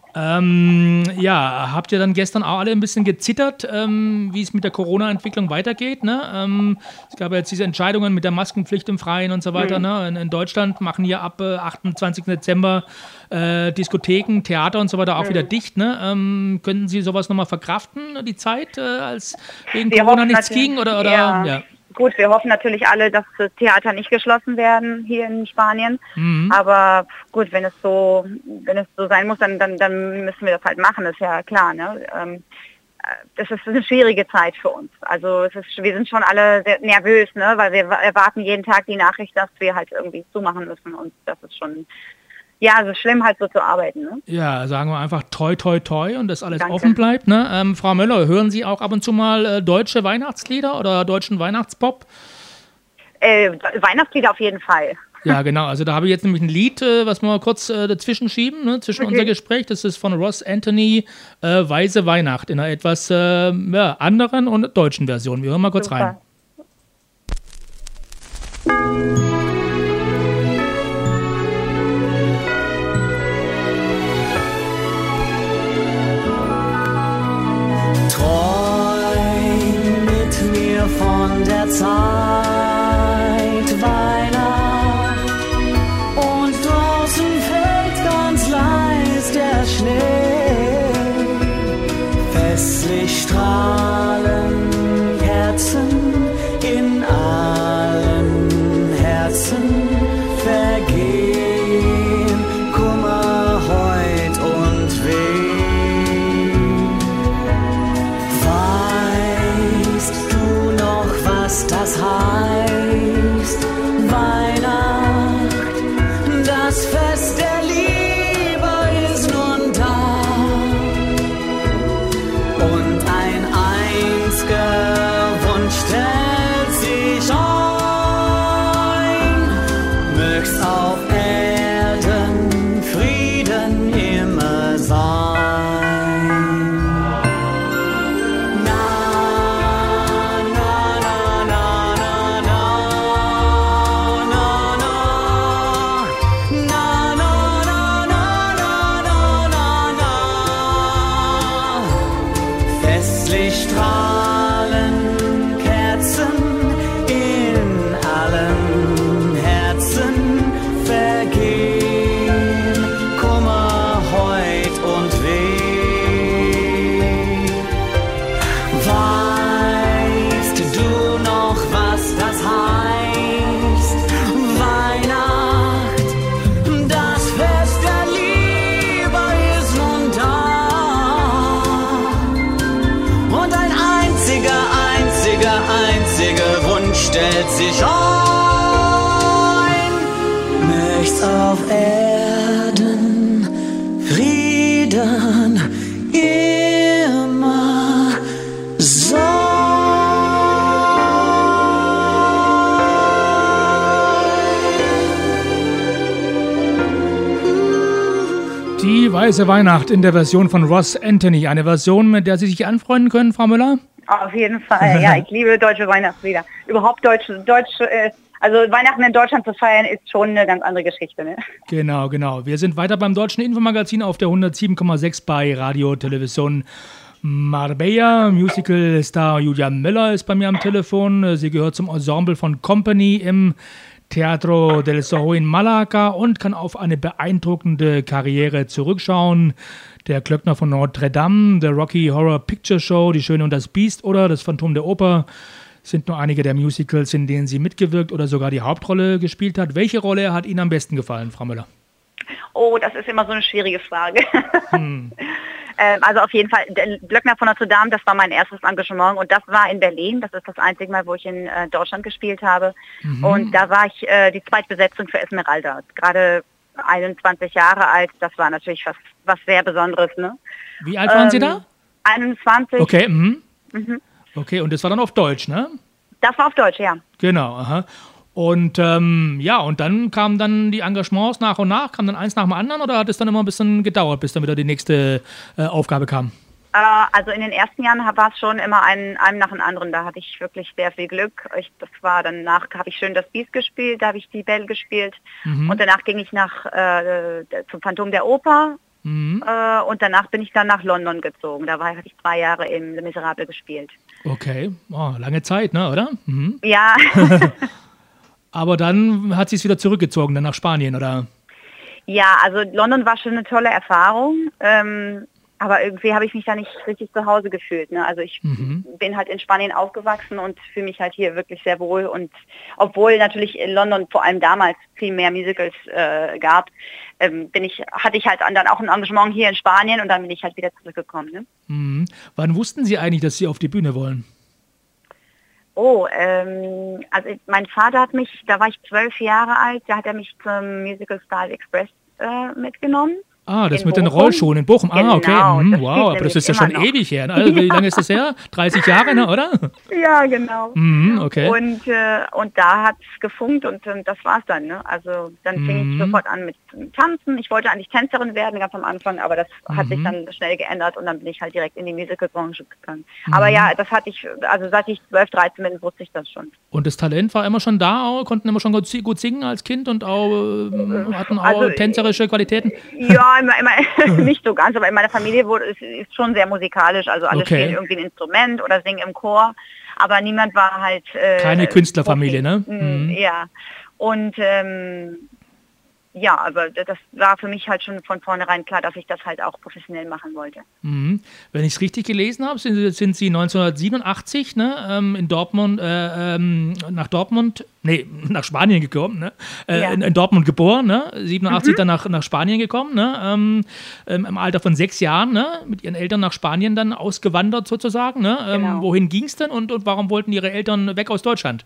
Ähm, ja, habt ihr dann gestern auch alle ein bisschen gezittert, ähm, wie es mit der Corona-Entwicklung weitergeht? Ne? Ähm, es gab ja jetzt diese Entscheidungen mit der Maskenpflicht im Freien und so weiter. Mhm. Ne? In, in Deutschland machen hier ab äh, achtundzwanzigsten Dezember äh, Diskotheken, Theater und so weiter auch mhm. wieder dicht. Ne? Ähm, könnten Sie sowas nochmal verkraften, die Zeit, äh, als wegen Wir Corona nichts ging? Oder, oder, ja. ja. Gut, wir hoffen natürlich alle, dass das Theater nicht geschlossen werden hier in Spanien. Mhm. Aber gut, wenn es so, wenn es so sein muss, dann, dann, dann müssen wir das halt machen, das ist ja klar. Ne? Ähm, das ist eine schwierige Zeit für uns. Also es ist, wir sind schon alle sehr nervös, ne? Weil wir erwarten jeden Tag die Nachricht, dass wir halt irgendwie zumachen müssen und das ist schon Ja, also schlimm halt so zu arbeiten. Ne? Ja, sagen wir einfach toi, toi, toi und dass alles Danke. offen bleibt. Ne? Ähm, Frau Möller, hören Sie auch ab und zu mal äh, deutsche Weihnachtslieder oder deutschen Weihnachtspop? Äh, Weihnachtslieder auf jeden Fall. Ja, genau. Also da habe ich jetzt nämlich ein Lied, äh, was wir mal kurz äh, dazwischen schieben, ne, zwischen Okay. unser Gespräch. Das ist von Ross Anthony, äh, Weiße Weihnacht, in einer etwas äh, ja, anderen und deutschen Version. Wir hören mal kurz Super. rein. Träum mit mir von der Zeit Weihnacht und draußen fällt ganz leis der Schnee. Festlich strahlen Kerzen in allen Herzen vergehen Kummer heut und weh. Weißt du noch, was das heißt? Weihnacht, das Fest der Liebe ist nun da. Und ein einziger Wunsch stellt sich ein. Mög's auf Erden Frieden immer sein. Na, na, na, na, na, na, na, na. Na, na, na, na, na, na, na, na. Festlich strahlen Kerzen in allen Herzen vergehen Kummer heut und weh. Weißt du noch, was das heißt? Weihnacht, das Fest der Liebe ist nun da. Und ein einziger, einziger, einziger Wunsch stellt sich ein. Möcht's auf Erden Frieden immer sein. Die Weiße Weihnacht in der Version von Ross Anthony. Eine Version, mit der Sie sich anfreunden können, Frau Müller? Auf jeden Fall, ja, ich liebe deutsche Weihnachtslieder. Überhaupt deutsche, deutsche, äh, also Weihnachten in Deutschland zu feiern ist schon eine ganz andere Geschichte, ne? Genau, genau. Wir sind weiter beim Deutschen Infomagazin auf der hundertsieben Komma sechs bei Radio Television Marbella. Musical-Star Julia Möller ist bei mir am Telefon. Sie gehört zum Ensemble von Company im Teatro del Soho in Malaga und kann auf eine beeindruckende Karriere zurückschauen. Der Glöckner von Notre Dame, The Rocky Horror Picture Show, Die Schöne und das Biest oder Das Phantom der Oper sind nur einige der Musicals, in denen sie mitgewirkt oder sogar die Hauptrolle gespielt hat. Welche Rolle hat Ihnen am besten gefallen, Frau Müller? Oh, das ist immer so eine schwierige Frage. Hm. ähm, also auf jeden Fall, der Glöckner von Notre Dame, das war mein erstes Engagement und das war in Berlin. Das ist das einzige Mal, wo ich in äh, Deutschland gespielt habe. Mhm. Und da war ich äh, die Zweitbesetzung für Esmeralda. Gerade einundzwanzig Jahre alt, das war natürlich was, was sehr Besonderes. Ne? Wie alt waren ähm, Sie da? einundzwanzig. Okay, mhm. Mhm. Okay, und das war dann auf Deutsch, ne? Das war auf Deutsch, ja. Genau, aha. Und ähm, ja, und dann kamen dann die Engagements nach und nach, kam dann eins nach dem anderen oder hat es dann immer ein bisschen gedauert, bis dann wieder die nächste äh, Aufgabe kam? Äh, also in den ersten Jahren war es schon immer ein, einem nach dem anderen. Da hatte ich wirklich sehr viel Glück. Ich, das war danach, habe ich schön das Biest gespielt, da habe ich die Belle gespielt. Mhm. Und danach ging ich nach äh, zum Phantom der Oper. Mhm. Äh, und danach bin ich dann nach London gezogen. Da war, hatte ich zwei Jahre im Les Miserables gespielt. Okay, oh, lange Zeit, ne, oder? Mhm. Ja. Aber dann hat sie es wieder zurückgezogen, dann nach Spanien, oder? Ja, also London war schon eine tolle Erfahrung. Ähm, aber irgendwie habe ich mich da nicht richtig zu Hause gefühlt. Ne? Also ich Mhm. bin halt in Spanien aufgewachsen und fühle mich halt hier wirklich sehr wohl. Und obwohl natürlich in London vor allem damals viel mehr Musicals äh, gab, ähm, bin ich, hatte ich halt dann auch ein Engagement hier in Spanien und dann bin ich halt wieder zurückgekommen. Ne? Mhm. Wann wussten Sie eigentlich, dass Sie auf die Bühne wollen? Oh, ähm, also ich, mein Vater hat mich, da war ich zwölf Jahre alt, da hat er mich zum Musical Star Express äh, mitgenommen. Ah, das in mit den Bochum. Rollschuhen in Bochum. Ah, okay. Genau, Mhm, das wow, steht aber das nämlich ist ja immer schon noch. ewig her. Ne? Also, wie lange ist das her? dreißig Jahre, ne, oder? Ja, genau. Mhm, okay. Und, äh, und da hat es gefunkt und ähm, das war's dann. Ne? Also dann fing Mhm. ich sofort an mit Tanzen. Ich wollte eigentlich Tänzerin werden ganz am Anfang, aber das hat sich Mhm. dann schnell geändert und dann bin ich halt direkt in die Musical-Branche gegangen. Aber ja, das hatte ich, also seit ich zwölf, dreizehn bin, wusste ich das schon. Und das Talent war immer schon da, auch, konnten immer schon gut, si- gut singen als Kind und auch ähm, hatten auch Also, tänzerische Qualitäten. Ja, immer, immer nicht so ganz, aber in meiner Familie wurde, ist, ist schon sehr musikalisch. Also alle Okay. spielen irgendwie ein Instrument oder singen im Chor, aber niemand war halt... Äh, Keine Künstlerfamilie, ne? Profi. Mhm. Ja, und ähm, ja, aber das war für mich halt schon von vornherein klar, dass ich das halt auch professionell machen wollte. Mhm. Wenn ich es richtig gelesen habe, sind, Sie- sind Sie neunzehnhundertsiebenundachtzig ne, ähm, in Dortmund, äh, ähm, nach Dortmund, nee, nach Spanien gekommen, ne? Äh, Ja. in, in Dortmund geboren, ne? siebenundachtzig dann nach, nach Spanien gekommen, ne? ähm, ähm, im Alter von sechs Jahren, ne? Mit Ihren Eltern nach Spanien dann ausgewandert sozusagen. Ne? Ähm, Genau. Wohin ging es denn und, und warum wollten Ihre Eltern weg aus Deutschland?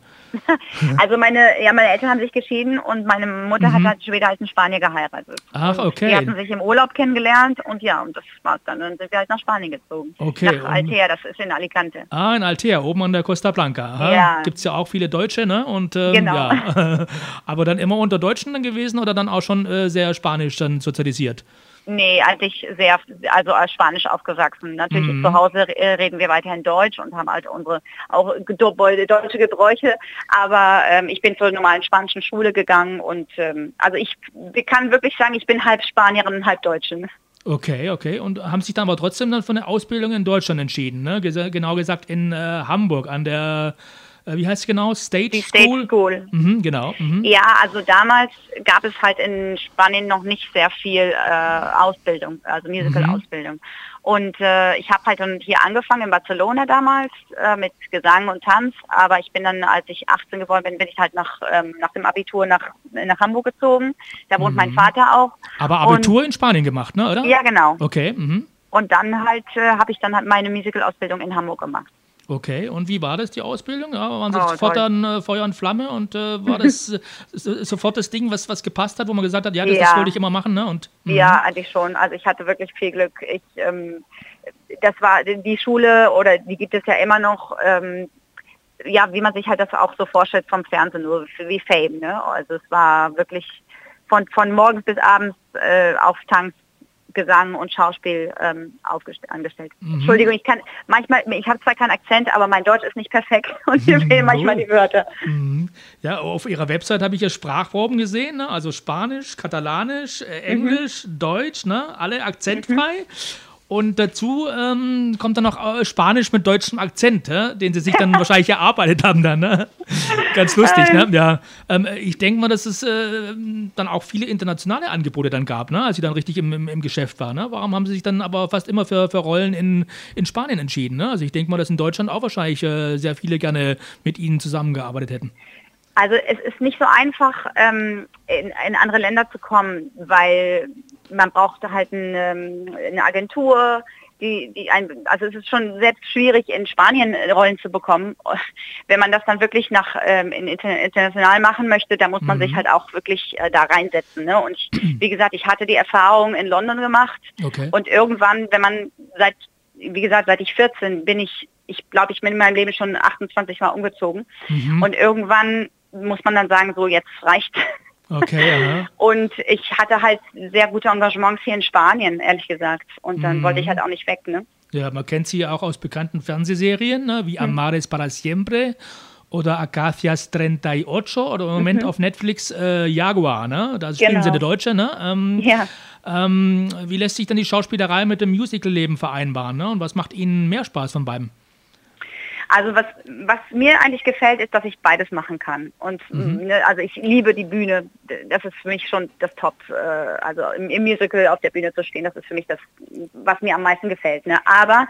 Also meine, ja, meine Eltern haben sich geschieden und meine Mutter hat halt später als in Spanier geheiratet. Ach, Und okay. Die hatten sich im Urlaub kennengelernt und ja, und das war's dann. Dann sind wir halt nach Spanien gezogen. Okay, Nach und- Altea, das ist in Alicante. Ah, in Altea, oben an der Costa Blanca. Aha. Ja. Gibt es ja auch viele Deutsche, ne? Und, ähm, Genau. ja. Aber dann immer unter Deutschen dann gewesen oder dann auch schon äh, sehr spanisch dann sozialisiert? Nee, eigentlich sehr, also als Spanisch aufgewachsen. Natürlich Mhm. zu Hause äh, reden wir weiterhin Deutsch und haben halt unsere auch gedo- deutsche Gebräuche. Aber ähm, ich bin zur normalen spanischen Schule gegangen und ähm, also ich kann wirklich sagen, ich bin halb Spanierin, halb Deutsche. Okay, okay. Und haben sich dann aber trotzdem dann für eine Ausbildung in Deutschland entschieden, ne? Ges- Genau gesagt in äh, Hamburg an der, äh, wie heißt es genau? Stage Die School? State School. Mhm, genau. Mhm. Ja, also damals gab es halt in Spanien noch nicht sehr viel äh, Ausbildung, also Musical-Ausbildung. Und äh, ich habe halt dann hier angefangen in Barcelona damals äh, mit Gesang und Tanz, aber ich bin dann, als ich achtzehn geworden bin, bin ich halt nach, ähm, nach dem Abitur nach, nach Hamburg gezogen. Da wohnt mein Vater auch. Aber Abitur in Spanien gemacht, ne, oder? Und, ja, genau. Okay, mhm. Und dann halt äh, habe ich dann halt meine Musical-Ausbildung in Hamburg gemacht. Okay, und wie war das, die Ausbildung? Ja, waren Sie Oh, sofort toll. dann äh, Feuer und Flamme und äh, war das äh, so- sofort das Ding, was, was gepasst hat, wo man gesagt hat, ja, das, das Ja. wollte ich immer machen, ne? Und, mhm. Ja, eigentlich schon. Also ich hatte wirklich viel Glück. Ich, ähm, das war die Schule, oder die gibt es ja immer noch, ähm, ja, wie man sich halt das auch so vorstellt vom Fernsehen, nur wie Fame, ne? Also es war wirklich von, von morgens bis abends äh, auf Tanz, Gesang und Schauspiel ähm, aufgest- angestellt. Entschuldigung, ich kann manchmal, ich habe zwar keinen Akzent, aber mein Deutsch ist nicht perfekt und mir fehlen manchmal die Wörter. Mhm. Ja, auf Ihrer Website habe ich ja Sprachproben gesehen, ne? Also Spanisch, Katalanisch, äh, Englisch, Deutsch, ne? Alle akzentfrei. Und dazu ähm, kommt dann noch äh, Spanisch mit deutschem Akzent, hä? Den Sie sich dann wahrscheinlich erarbeitet haben dann, ne? Ganz lustig, ne? Ja. Ähm, ich denke mal, dass es äh, dann auch viele internationale Angebote dann gab, ne? Als Sie dann richtig im, im, im Geschäft waren, ne? Warum haben Sie sich dann aber fast immer für, für Rollen in, in Spanien entschieden, ne? Also ich denke mal, dass in Deutschland auch wahrscheinlich äh, sehr viele gerne mit Ihnen zusammengearbeitet hätten. Also es ist nicht so einfach, ähm, in, in andere Länder zu kommen, weil man braucht halt eine, eine Agentur, die, die ein, also es ist schon selbst schwierig, in Spanien Rollen zu bekommen. Wenn man das dann wirklich nach ähm, in, international machen möchte, da muss man Mhm. sich halt auch wirklich äh, da reinsetzen. Ne? Und ich, wie gesagt, ich hatte die Erfahrung in London gemacht Okay. und irgendwann, wenn man seit, wie gesagt, seit ich vierzehn bin ich, ich glaube, ich bin in meinem Leben schon achtundzwanzig Mal umgezogen Mhm. und irgendwann muss man dann sagen, so jetzt reicht. Okay, aha. Und ich hatte halt sehr gute Engagements hier in Spanien, ehrlich gesagt. Und dann Mhm. wollte ich halt auch nicht weg, ne? Ja, man kennt sie ja auch aus bekannten Fernsehserien, ne, wie Amares para siempre oder Acacias achtundreißig oder im Moment auf Netflix äh, Jaguar, ne? Da spielen Genau. sie eine Deutsche, ne? Ähm, Ja. ähm, wie lässt sich dann die Schauspielerei mit dem Musical-Leben vereinbaren, ne? Und was macht Ihnen mehr Spaß von beiden? Also was, was mir eigentlich gefällt, ist, dass ich beides machen kann. Und ne, also ich liebe die Bühne. Das ist für mich schon das Top. Äh, also im, im Musical auf der Bühne zu stehen, das ist für mich das, was mir am meisten gefällt. Ne? Aber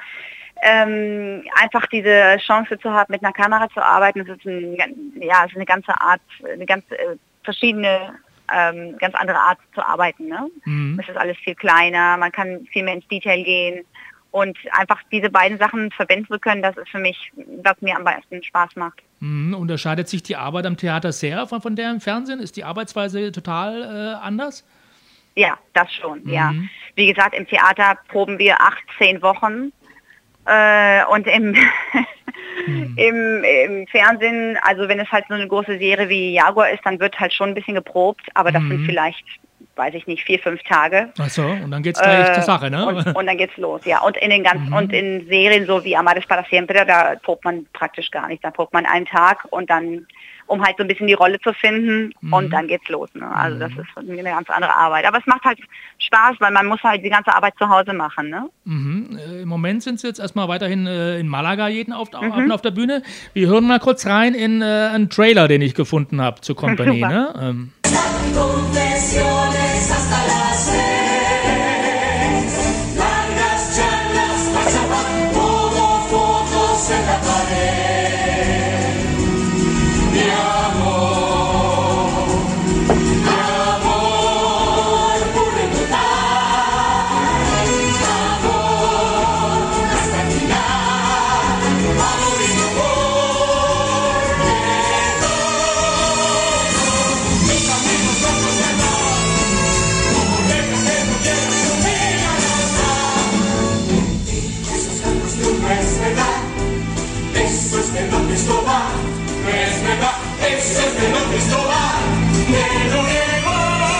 ähm, einfach diese Chance zu haben, mit einer Kamera zu arbeiten, das ist, ein, ja, das ist eine ganze Art, eine ganz äh, verschiedene, ähm, ganz andere Art zu arbeiten. Ne? Mhm. Es ist alles viel kleiner, man kann viel mehr ins Detail gehen. Und einfach diese beiden Sachen verbinden zu können, das ist für mich, was mir am meisten Spaß macht. Mhm. Unterscheidet sich die Arbeit am Theater sehr von, von der im Fernsehen? Ist die Arbeitsweise total äh, anders? Ja, das schon, Mhm. ja. Wie gesagt, im Theater proben wir acht, zehn Wochen äh, und im, Mhm. im, im Fernsehen, also wenn es halt so eine große Serie wie Jaguar ist, dann wird halt schon ein bisschen geprobt, aber das Mhm. sind vielleicht, weiß ich nicht, vier, fünf Tage. Ach so, und dann geht's gleich Äh, zur Sache, ne? Und, und dann geht's los, ja. Und in den ganzen, Mhm. und in Serien so wie Amadeus para Siempre, da probt man praktisch gar nicht. Da probt man einen Tag und dann, um halt so ein bisschen die Rolle zu finden, Mhm. und dann geht's los. Ne? Also das ist eine ganz andere Arbeit. Aber es macht halt Spaß, weil man muss halt die ganze Arbeit zu Hause machen, ne? Mhm. Äh, Im Moment sind Sie jetzt erstmal weiterhin äh, in Malaga jeden auf, Mhm. Abend auf der Bühne. Wir hören mal kurz rein in äh, einen Trailer, den ich gefunden habe zur Company. Super. Ne? Ähm, Confesiones hasta las seis, largas charlas, WhatsApp, todo fotos en la pared. Mi amor, amor puro y total, amor hasta el final, amor y amor de todo. Mis amigos ojos de amor, como dejas que no quieras subir a la esos cantos de un es verdad, eso es de lo que esto va, no es verdad, eso es de lo que esto va, te lo niego.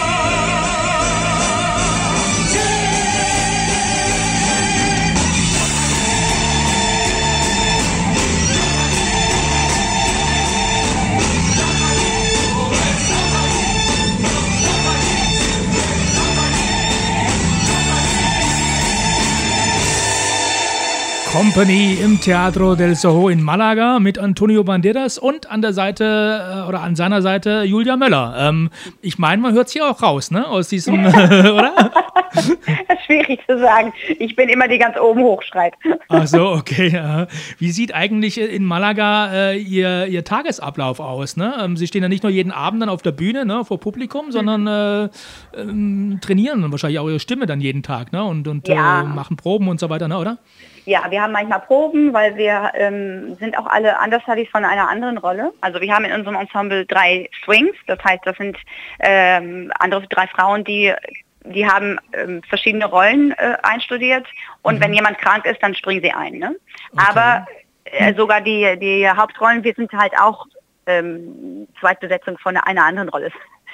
Company im Teatro del Soho in Malaga mit Antonio Banderas und an der Seite äh, oder an seiner Seite Julia Möller. Ähm, ich meine, man hört sie auch raus, ne? Aus diesem, oder? Das ist schwierig zu sagen. Ich bin immer die ganz oben hochschreit. Ach so, okay. Ja. Wie sieht eigentlich in Malaga äh, ihr, ihr Tagesablauf aus? Ne? Ähm, Sie stehen ja nicht nur jeden Abend dann auf der Bühne, ne, vor Publikum, sondern äh, ähm, trainieren dann wahrscheinlich auch ihre Stimme dann jeden Tag, ne? Und, und Ja. äh, machen Proben und so weiter, ne, oder? Ja, wir haben manchmal Proben, weil wir ähm, sind auch alle Understudies von einer anderen Rolle. Also wir haben in unserem Ensemble drei Swings, das heißt, das sind ähm, andere drei Frauen, die die haben ähm, verschiedene Rollen äh, einstudiert und Mhm. wenn jemand krank ist, dann springen sie ein. Ne? Okay. Aber äh, sogar die, die Hauptrollen, wir sind halt auch ähm, Zweitbesetzung von einer anderen Rolle.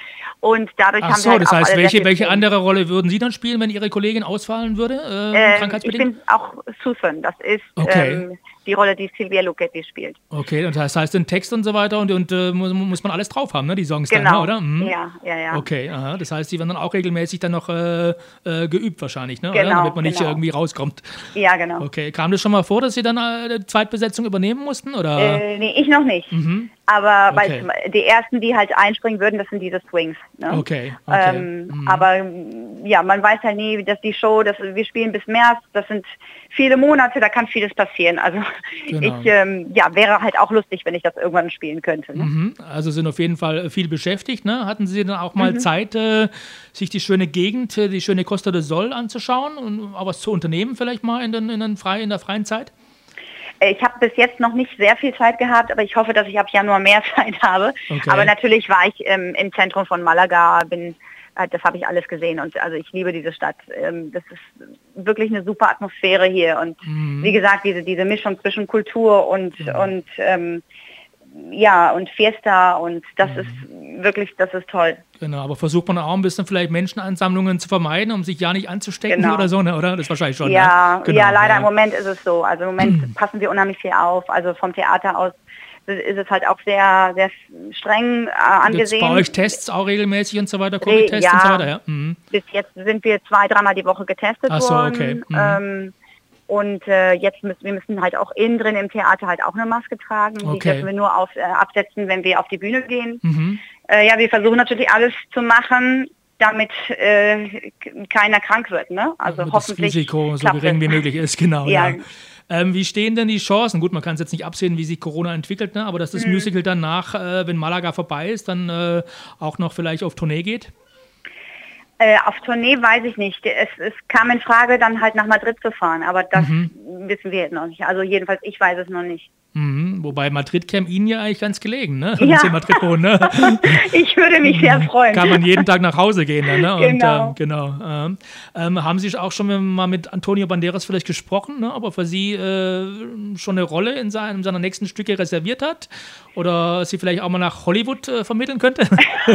Und dadurch Ach haben so, wir halt das auch heißt, alle sehr welche, viel welche Proben. andere Rolle würden Sie dann spielen, wenn Ihre Kollegin ausfallen würde, äh, Ähm, ich krankheitsbedingt? bin auch Susan, das ist Okay. ähm, die Rolle, die Silvia Lucchetti spielt. Okay, und das heißt den Text und so weiter und, und äh, muss, muss man alles drauf haben, ne, die Songs dann, Genau, ne, oder? Mhm. ja, ja, ja. Okay, aha. Das heißt, die werden dann auch regelmäßig dann noch äh, äh, geübt wahrscheinlich, ne? Genau, oder? Damit man nicht genau. irgendwie rauskommt. Ja, genau. Okay, kam das schon mal vor, dass Sie dann äh, eine Zweitbesetzung übernehmen mussten, oder? Äh, nee, ich noch nicht. Mhm. Aber Okay. weil die ersten, die halt einspringen würden, das sind diese Swings. Ne? Okay, okay. Ähm, Mhm. Aber ja, man weiß halt nie, dass die Show, dass wir spielen bis März, das sind viele Monate, da kann vieles passieren. Also Genau. ich ähm, ja, wäre halt auch lustig, wenn ich das irgendwann spielen könnte. Ne? Mhm. Also sind auf jeden Fall viel beschäftigt, ne? Hatten Sie dann auch mal Mhm. Zeit, äh, sich die schöne Gegend, äh, die schöne Costa del Sol anzuschauen und auch was zu unternehmen vielleicht mal in, den, in, den frei, in der freien Zeit? Ich habe bis jetzt noch nicht sehr viel Zeit gehabt, aber ich hoffe, dass ich ab Januar mehr Zeit habe. Okay. Aber natürlich war ich ähm, im Zentrum von Malaga, bin, äh, das habe ich alles gesehen und also ich liebe diese Stadt. Ähm, das ist wirklich eine super Atmosphäre hier und Mhm. wie gesagt, diese, diese Mischung zwischen Kultur und, Ja. und ähm, ja, und Fiesta und das Mhm. ist wirklich, das ist toll. Genau, aber versucht man auch ein bisschen vielleicht Menschenansammlungen zu vermeiden, um sich ja nicht anzustecken Genau. oder so, ne? Oder? Das ist wahrscheinlich schon, Ja, ne? Genau, ja, leider ja. im Moment ist es so. Also im Moment passen wir unheimlich viel auf. Also vom Theater aus ist es halt auch sehr, sehr streng äh, Gibt's angesehen. bei euch Tests auch regelmäßig und so weiter, Re- Covid-Tests ja. und so weiter, ja? Mhm. Bis jetzt sind wir zwei, dreimal die Woche getestet Ach so, worden. okay. Mhm. Ähm, und äh, jetzt müssen wir müssen halt auch innen drin im Theater halt auch eine Maske tragen. Die Okay. dürfen wir nur auf, äh, absetzen, wenn wir auf die Bühne gehen. Mhm. Äh, ja, wir versuchen natürlich alles zu machen, damit äh, k- keiner krank wird. Ne? Also Damit das hoffentlich Risiko so klappt gering es. wie möglich ist, genau. Ja. Ja. Ähm, wie stehen denn die Chancen? Gut, man kann es jetzt nicht absehen, wie sich Corona entwickelt, ne? aber dass Mhm. das Musical danach, äh, wenn Malaga vorbei ist, dann äh, auch noch vielleicht auf Tournee geht? Äh, auf Tournee weiß ich nicht. Es, es kam in Frage, dann halt nach Madrid zu fahren, aber das Mhm. wissen wir jetzt noch nicht. Also jedenfalls, ich weiß es noch nicht. Mhm. Wobei Madrid käme Ihnen ja eigentlich ganz gelegen, ne? Ja. Wenn Sie in Madrid wohnen, ne? Ich würde mich sehr freuen. Kann man jeden Tag nach Hause gehen, dann, ne? Und, Genau. ähm, genau. Ähm, ähm, haben Sie auch schon mal mit Antonio Banderas vielleicht gesprochen, ne? Ob er für Sie äh, schon eine Rolle in seinem, seiner nächsten Stücke reserviert hat? Oder Sie vielleicht auch mal nach Hollywood äh, vermitteln könnte?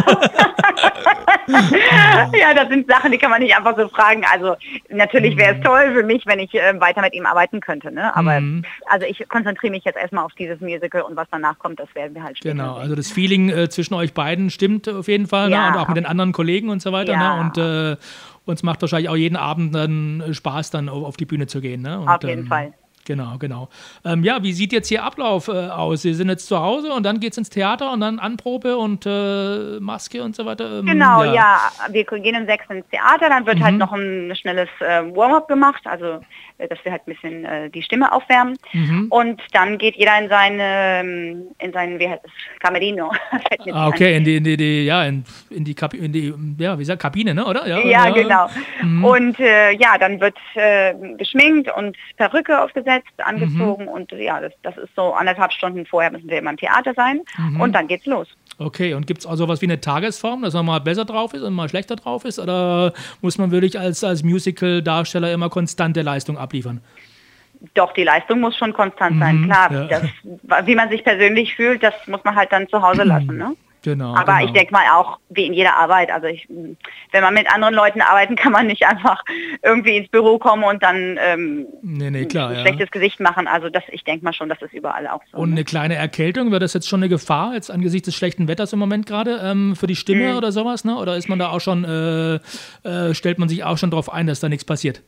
Ja, das sind Sachen, die kann man nicht einfach so fragen. Also natürlich wäre es toll für mich, wenn ich äh, weiter mit ihm arbeiten könnte. Ne? Aber Mhm. also ich konzentriere mich jetzt erstmal auf dieses Musical und was danach kommt, das werden wir halt später Genau, sehen. also das Feeling äh, zwischen euch beiden stimmt auf jeden Fall, Ja, ne? Und auch mit den anderen Kollegen und so weiter. Ja. Ne? Und äh, uns macht wahrscheinlich auch jeden Abend dann äh, Spaß, dann auf, auf die Bühne zu gehen. Ne? Und, Auf jeden ähm, Fall. Genau, genau. Ähm, ja, wie sieht jetzt Ihr Ablauf äh, aus? Sie sind jetzt zu Hause und dann geht es ins Theater und dann Anprobe und äh, Maske und so weiter? Ähm, Genau, ja. Wir gehen um sechs ins Theater, dann wird Mhm. halt noch ein schnelles äh, Warm-up gemacht, also äh, dass wir halt ein bisschen äh, die Stimme aufwärmen. Mhm. Und dann geht jeder in seine, ähm, in seinen, wie heißt es, Camerino. Fällt mir Ah, nicht okay, in die, in die, die ja, in, in die, Kabi in die, ja, wie sagt, Kabine, ne, oder? ein. Ja, genau. Mhm. Und äh, ja, dann wird äh, geschminkt und Perücke aufgesetzt, angezogen Mhm. und ja, das, das ist so anderthalb Stunden vorher müssen wir immer im Theater sein Mhm. und dann geht's los. Okay, und gibt es auch sowas wie eine Tagesform, dass man mal besser drauf ist und mal schlechter drauf ist? Oder muss man wirklich als, als Musical-Darsteller immer konstante Leistung abliefern? Doch, die Leistung muss schon konstant Mhm, sein, klar. ja. Das, wie man sich persönlich fühlt, das muss man halt dann zu Hause lassen. Ne? Genau. Aber genau. ich denke mal auch, wie in jeder Arbeit, also ich, wenn man mit anderen Leuten arbeiten, kann man nicht einfach irgendwie ins Büro kommen und dann ähm, Nee, nee, klar, ein ja. schlechtes Gesicht machen. Also das, ich denke mal schon, das ist überall auch so. Und ne? eine kleine Erkältung, wäre das jetzt schon eine Gefahr, jetzt angesichts des schlechten Wetters im Moment gerade, ähm, für die Stimme Mhm. oder sowas, ne? Oder ist man da auch schon, äh, äh, stellt man sich auch schon darauf ein, dass da nichts passiert?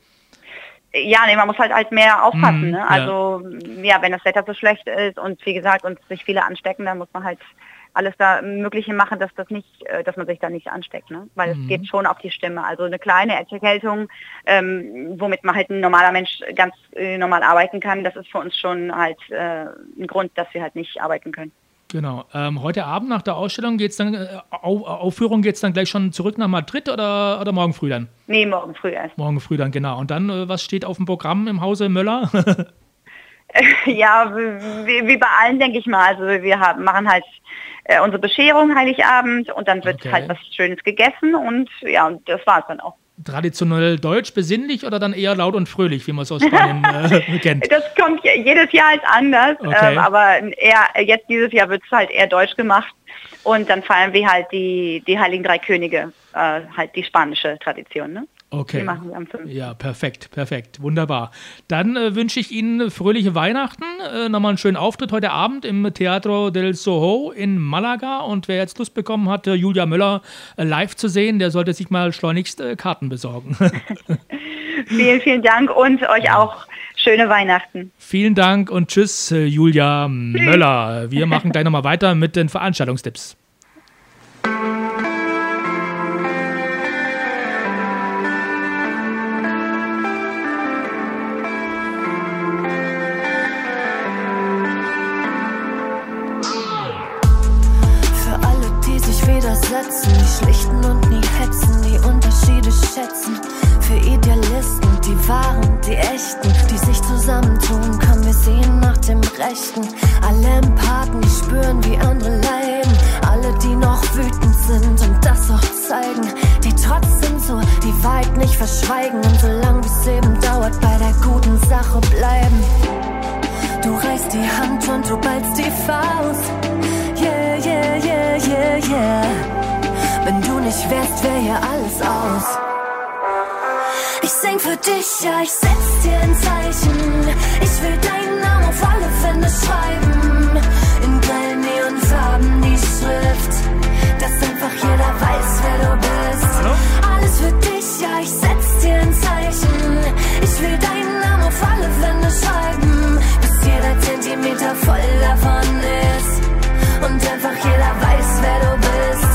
Ja, nee, man muss halt halt mehr aufpassen. Mhm, ne? ja. Also ja, wenn das Wetter so schlecht ist und wie gesagt, und sich viele anstecken, dann muss man halt alles da Mögliche machen, dass das nicht, äh, dass man sich da nicht ansteckt, ne? Weil Mhm. es geht schon auf die Stimme. Also eine kleine Erkältung, ähm, womit man halt ein normaler Mensch ganz äh, normal arbeiten kann, das ist für uns schon halt äh, ein Grund, dass wir halt nicht arbeiten können. Genau. Ähm, heute Abend nach der Ausstellung geht's dann, äh, Au- Aufführung geht es dann gleich schon zurück nach Madrid oder, oder morgen früh dann? Nee, morgen früh erst. Morgen früh dann, genau. Und dann, äh, was steht auf dem Programm im Hause Möller? Ja, wie, wie bei allen, denke ich mal. Also wir haben, machen halt äh, unsere Bescherung Heiligabend und dann wird Okay. halt was Schönes gegessen und ja, und das war es dann auch. Traditionell deutsch, besinnlich oder dann eher laut und fröhlich, wie man es aus Spanien äh, kennt? Das kommt je- jedes Jahr halt anders, Okay. ähm, aber eher, jetzt dieses Jahr wird es halt eher deutsch gemacht und dann feiern wir halt die, die Heiligen Drei Könige, äh, halt die spanische Tradition, ne? Okay. Die machen wir am fünften. Ja, perfekt, perfekt, wunderbar. Dann äh, wünsche ich Ihnen fröhliche Weihnachten, äh, nochmal einen schönen Auftritt heute Abend im Teatro del Soho in Malaga und wer jetzt Lust bekommen hat, äh, Julia Möller äh, live zu sehen, der sollte sich mal schleunigst äh, Karten besorgen. Vielen, vielen Dank und euch auch schöne Weihnachten. Vielen Dank und tschüss, äh, Julia Möller. Wir machen gleich nochmal weiter mit den Veranstaltungstipps. Für alle, die sich widersetzen, die schlichten und nie hetzen, die Unterschiede schätzen. Für Idealisten, die wahren, die echten, die sich zusammentun, kommen wir sehen nach dem Rechten. Alle Empathen, die spüren, wie andere leiden. Alle, die noch wütend sind und das auch zeigen, die trotzdem so die Wahrheit nicht verschweigen. Und solange es eben dauert, bei der guten Sache bleiben. Du reichst die Hand und du ballst die Faust. Yeah, yeah, yeah, yeah, yeah. Wenn du nicht wärst, wär hier alles aus. Ich sing für dich, ja, ich setz dir ein Zeichen. Ich will deinen Namen auf alle Wände schreiben. In geilen Neonfarben die Schrift, dass einfach jeder weiß, wer du bist. Hallo? Alles für dich, ja, ich setz dir ein Zeichen. Ich will deinen Namen auf alle Wände schreiben, bis jeder Zentimeter voll davon ist und einfach jeder weiß, wer du bist.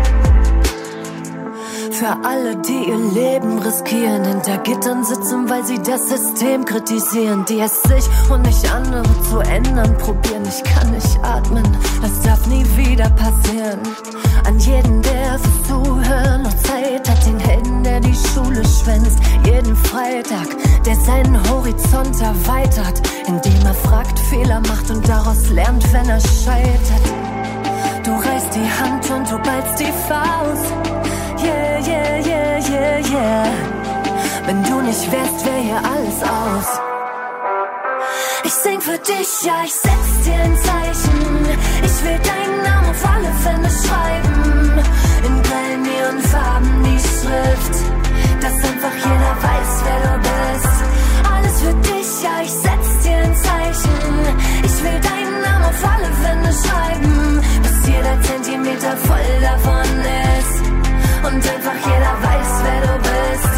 Für alle, die ihr Leben riskieren, hinter Gittern sitzen, weil sie das System kritisieren, die es sich und nicht andere zu ändern probieren. Ich kann nicht atmen, das darf nie wieder passieren. An jeden, der fürs Zuhören noch Zeit hat, den Helden die Schule schwänzt. Jeden Freitag, der seinen Horizont erweitert, indem er fragt, Fehler macht und daraus lernt, wenn er scheitert. Du reißt die Hand und du ballst die Faust. Yeah, yeah, yeah, yeah, yeah. Wenn du nicht wärst, wär hier alles aus. Ich sing für dich, ja, ich setz dir ein Zeichen. Ich will deinen Namen auf alle Wände schreiben. In grellen Neonfarben die Schrift, dass einfach jeder weiß, wer du bist. Alles für dich, ja, ich setz dir ein Zeichen. Ich will deinen Namen auf alle Wände schreiben, bis jeder Zentimeter voll davon ist und einfach jeder weiß, wer du bist.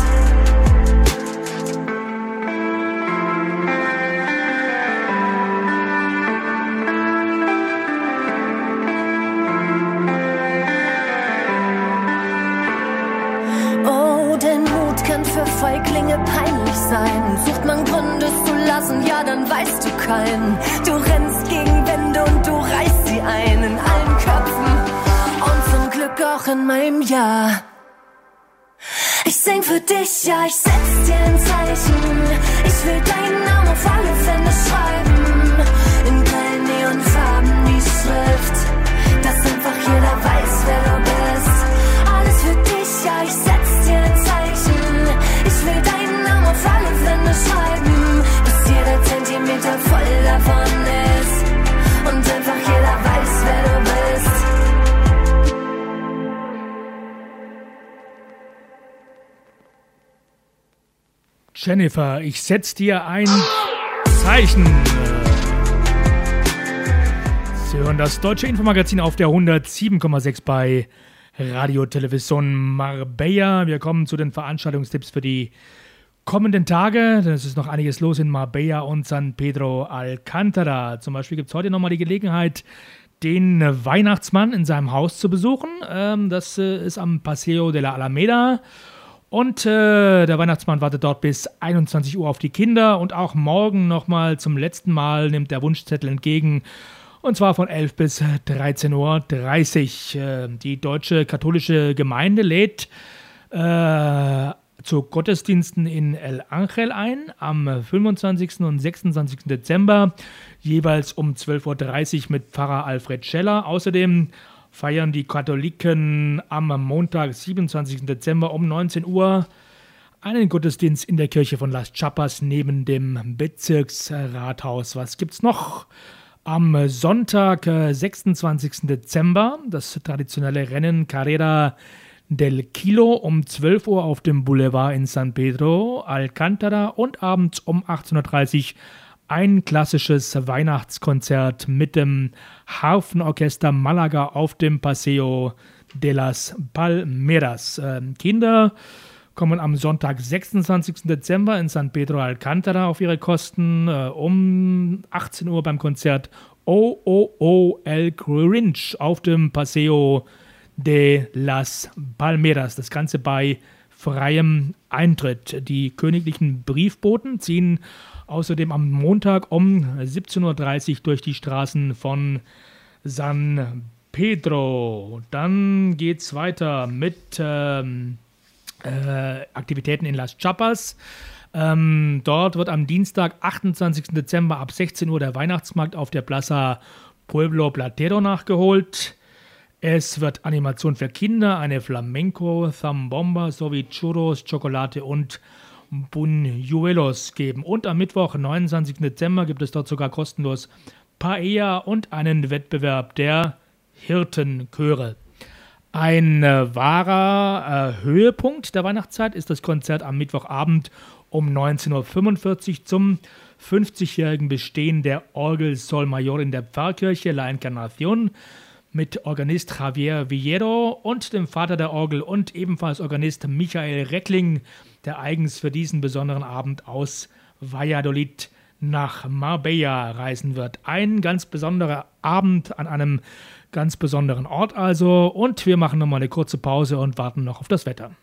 Für Feiglinge peinlich sein. Sucht man Gründe zu lassen, ja, dann weißt du keinen. Du rennst gegen Wände und du reißt sie ein. In allen Köpfen und zum Glück auch in meinem Ja. Ich sing für dich, ja, ich setz dir ein Zeichen. Ich will deinen Namen auf alle Wände schreiben. In grellen Neonfarben die Schrift, dass einfach jeder weiß, wer du bist. Alles für dich, ja, ich setz dir ein Zeichen. Ich will deinen Namen auf alle Wände schreiben, bis jeder Zentimeter voll davon ist und einfach jeder weiß, wer du bist. Jennifer, ich setz dir ein Zeichen. Sie hören das Deutsche Infomagazin auf der hundertsieben Komma sechs bei Radio Television Marbella. Wir kommen zu den Veranstaltungstipps für die kommenden Tage. Es ist noch einiges los in Marbella und San Pedro Alcántara. Zum Beispiel gibt es heute nochmal die Gelegenheit, den Weihnachtsmann in seinem Haus zu besuchen. Das ist am Paseo de la Alameda. Und äh, der Weihnachtsmann wartet dort bis einundzwanzig Uhr auf die Kinder. Und auch morgen nochmal zum letzten Mal nimmt der Wunschzettel entgegen. Und zwar von elf bis dreizehn Uhr dreißig. Die Deutsche Katholische Gemeinde lädt äh, zu Gottesdiensten in El Ángel ein am fünfundzwanzigsten und sechsundzwanzigsten Dezember, jeweils um zwölf Uhr dreißig mit Pfarrer Alfred Scheller. Außerdem feiern die Katholiken am Montag, siebenundzwanzigsten Dezember um neunzehn Uhr einen Gottesdienst in der Kirche von Las Chapas neben dem Bezirksrathaus. Was gibt's noch? Am Sonntag, sechsundzwanzigsten Dezember, das traditionelle Rennen Carrera del Kilo um zwölf Uhr auf dem Boulevard in San Pedro Alcántara und abends um achtzehn Uhr dreißig ein klassisches Weihnachtskonzert mit dem Harfenorchester Malaga auf dem Paseo de las Palmeras. Äh, Kinder kommen am Sonntag, sechsundzwanzigsten Dezember in San Pedro Alcántara auf ihre Kosten äh, um achtzehn Uhr beim Konzert O O O El Grinch auf dem Paseo de las Palmeras. Das Ganze bei freiem Eintritt. Die königlichen Briefboten ziehen außerdem am Montag um siebzehn Uhr dreißig durch die Straßen von San Pedro. Dann geht es weiter mit ähm, Äh, Aktivitäten in Las Chapas. Ähm, dort wird am Dienstag, achtundzwanzigsten Dezember ab sechzehn Uhr der Weihnachtsmarkt auf der Plaza Pueblo Platero nachgeholt. Es wird Animation für Kinder, eine Flamenco, Zambomba sowie Churros, Schokolade und Buñuelos geben. Und am Mittwoch, neunundzwanzigsten Dezember, gibt es dort sogar kostenlos Paella und einen Wettbewerb der Hirtenchöre. Ein äh, wahrer äh, Höhepunkt der Weihnachtszeit ist das Konzert am Mittwochabend um neunzehn Uhr fünfundvierzig zum fünfzigjährigen Bestehen der Orgel Sol Mayor in der Pfarrkirche La Encarnación mit Organist Javier Villero und dem Vater der Orgel und ebenfalls Organist Michael Reckling, der eigens für diesen besonderen Abend aus Valladolid nach Marbella reisen wird. Ein ganz besonderer Abend an einem ganz besonderen Ort also. Und wir machen nochmal eine kurze Pause und warten noch auf das Wetter.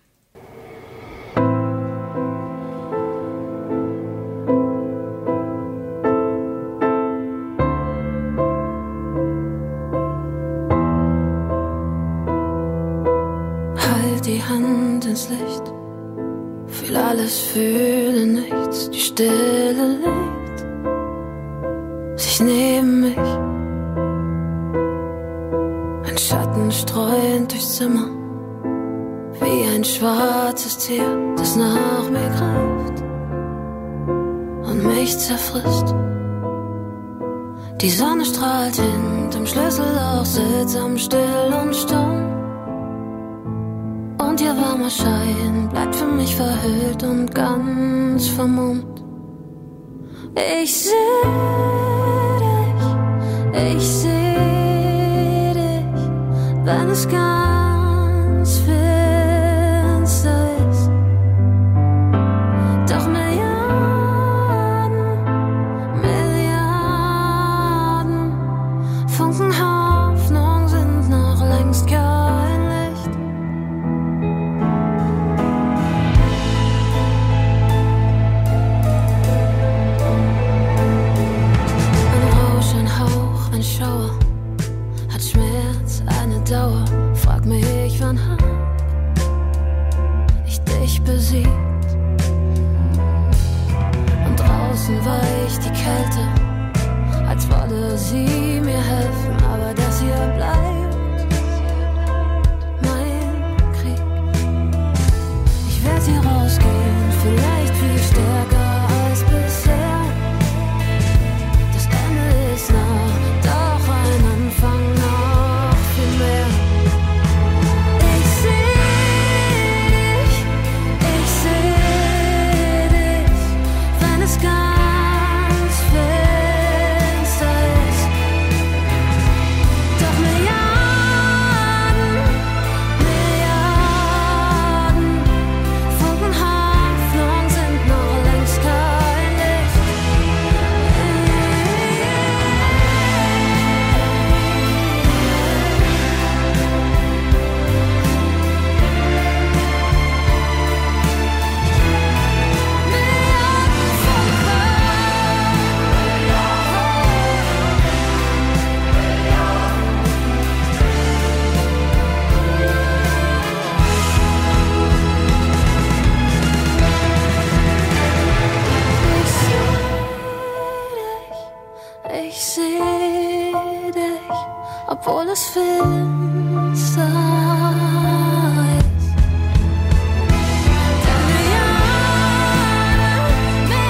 Halt die Hand ins Licht, will alles fühlen, nichts, die Stille legt sich neben mich. Ein Schatten streuend durchs Zimmer, wie ein schwarzes Tier, das nach mir greift und mich zerfrisst. Die Sonne strahlt hinterm Schlüsselloch, sittsam, still und stumm. Und ihr warmer Schein bleibt für mich verhüllt und ganz vermummt. Ich seh dich, ich seh dich, wenn es ganz finster ist. Doch Milliarden, Milliarden Funken Hoffnung sind noch längst kein Licht. Ein Rausch, ein Hauch, ein Schauer, hat Schmerz eine Dauer. Frag mich, wann hab ich dich besiegt? Und draußen weicht die Kälte, als wolle sie mir helfen, aber das hier bleibt mein Krieg. Ich werd hier rausgehen, vielleicht viel stärker als bisher. Das Ende ist nah, doch ein Anfang noch viel mehr. Ich seh dich, ich seh dich, wenn es ganz finster ist. Doch Milliarden, Milliarden Funken Hoffnung sind noch längst kein Licht. Ich seh dich, obwohl es finster ist. Denn Milliarden,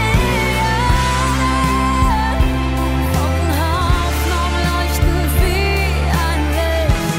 Milliarden Funken Hoffnung leuchten wie ein Licht.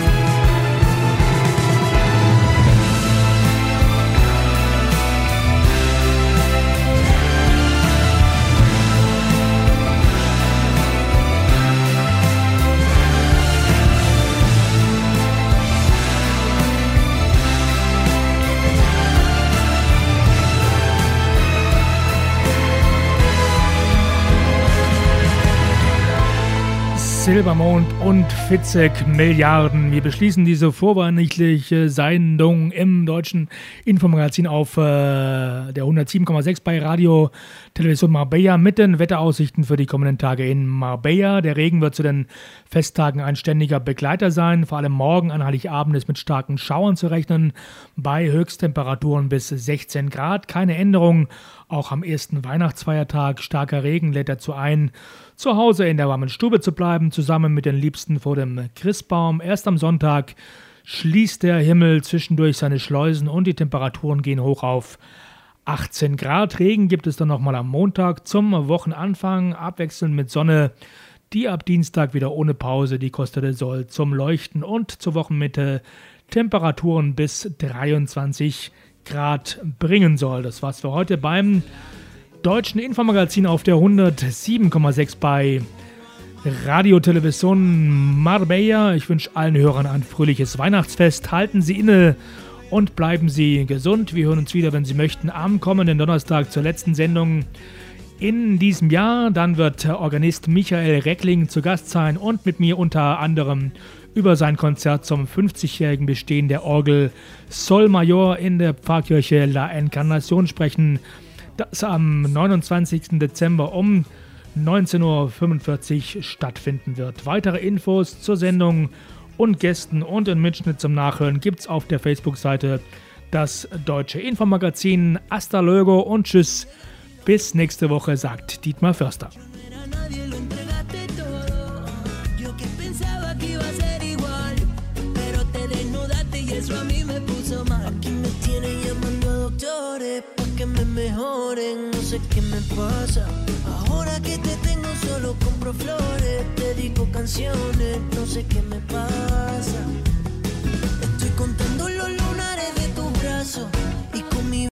Silbermond und Fitzek Milliarden. Wir beschließen diese vorweihnachtliche Sendung im deutschen Infomagazin auf äh, der hundertsieben Komma sechs bei Radio Television Marbella mit den Wetteraussichten für die kommenden Tage in Marbella. Der Regen wird zu den Festtagen ein ständiger Begleiter sein. Vor allem morgen an Heiligabend ist mit starken Schauern zu rechnen, bei Höchsttemperaturen bis sechzehn Grad. Keine Änderung. Auch am ersten Weihnachtsfeiertag starker Regen lädt dazu ein, zu Hause in der warmen Stube zu bleiben, zusammen mit den Liebsten vor dem Christbaum. Erst am Sonntag schließt der Himmel zwischendurch seine Schleusen und die Temperaturen gehen hoch auf achtzehn Grad. Regen gibt es dann nochmal am Montag zum Wochenanfang, abwechselnd mit Sonne, die ab Dienstag wieder ohne Pause die Costa del Sol zum Leuchten und zur Wochenmitte Temperaturen bis dreiundzwanzig Grad bringen soll. Das war's für heute beim deutschen Infomagazin auf der hundertsieben Komma sechs bei Radio Television Marbella. Ich wünsche allen Hörern ein fröhliches Weihnachtsfest. Halten Sie inne und bleiben Sie gesund. Wir hören uns wieder, wenn Sie möchten, am kommenden Donnerstag zur letzten Sendung in diesem Jahr. Dann wird Organist Michael Reckling zu Gast sein und mit mir unter anderem über sein Konzert zum fünfzigjährigen Bestehen der Orgel Sol Mayor in der Pfarrkirche La Encarnación sprechen, das am neunundzwanzigsten Dezember um neunzehn Uhr fünfundvierzig stattfinden wird. Weitere Infos zur Sendung und Gästen und einen Mitschnitt zum Nachhören gibt's auf der Facebook-Seite das deutsche Infomagazin. Hasta luego und tschüss. Bis nächste Woche, sagt Dietmar Förster. Eso a mí me puso mal. Aquí me tienen llamando a doctores pa' que me mejoren. No sé qué me pasa. Ahora que te tengo solo compro flores, dedico canciones. No sé qué me pasa.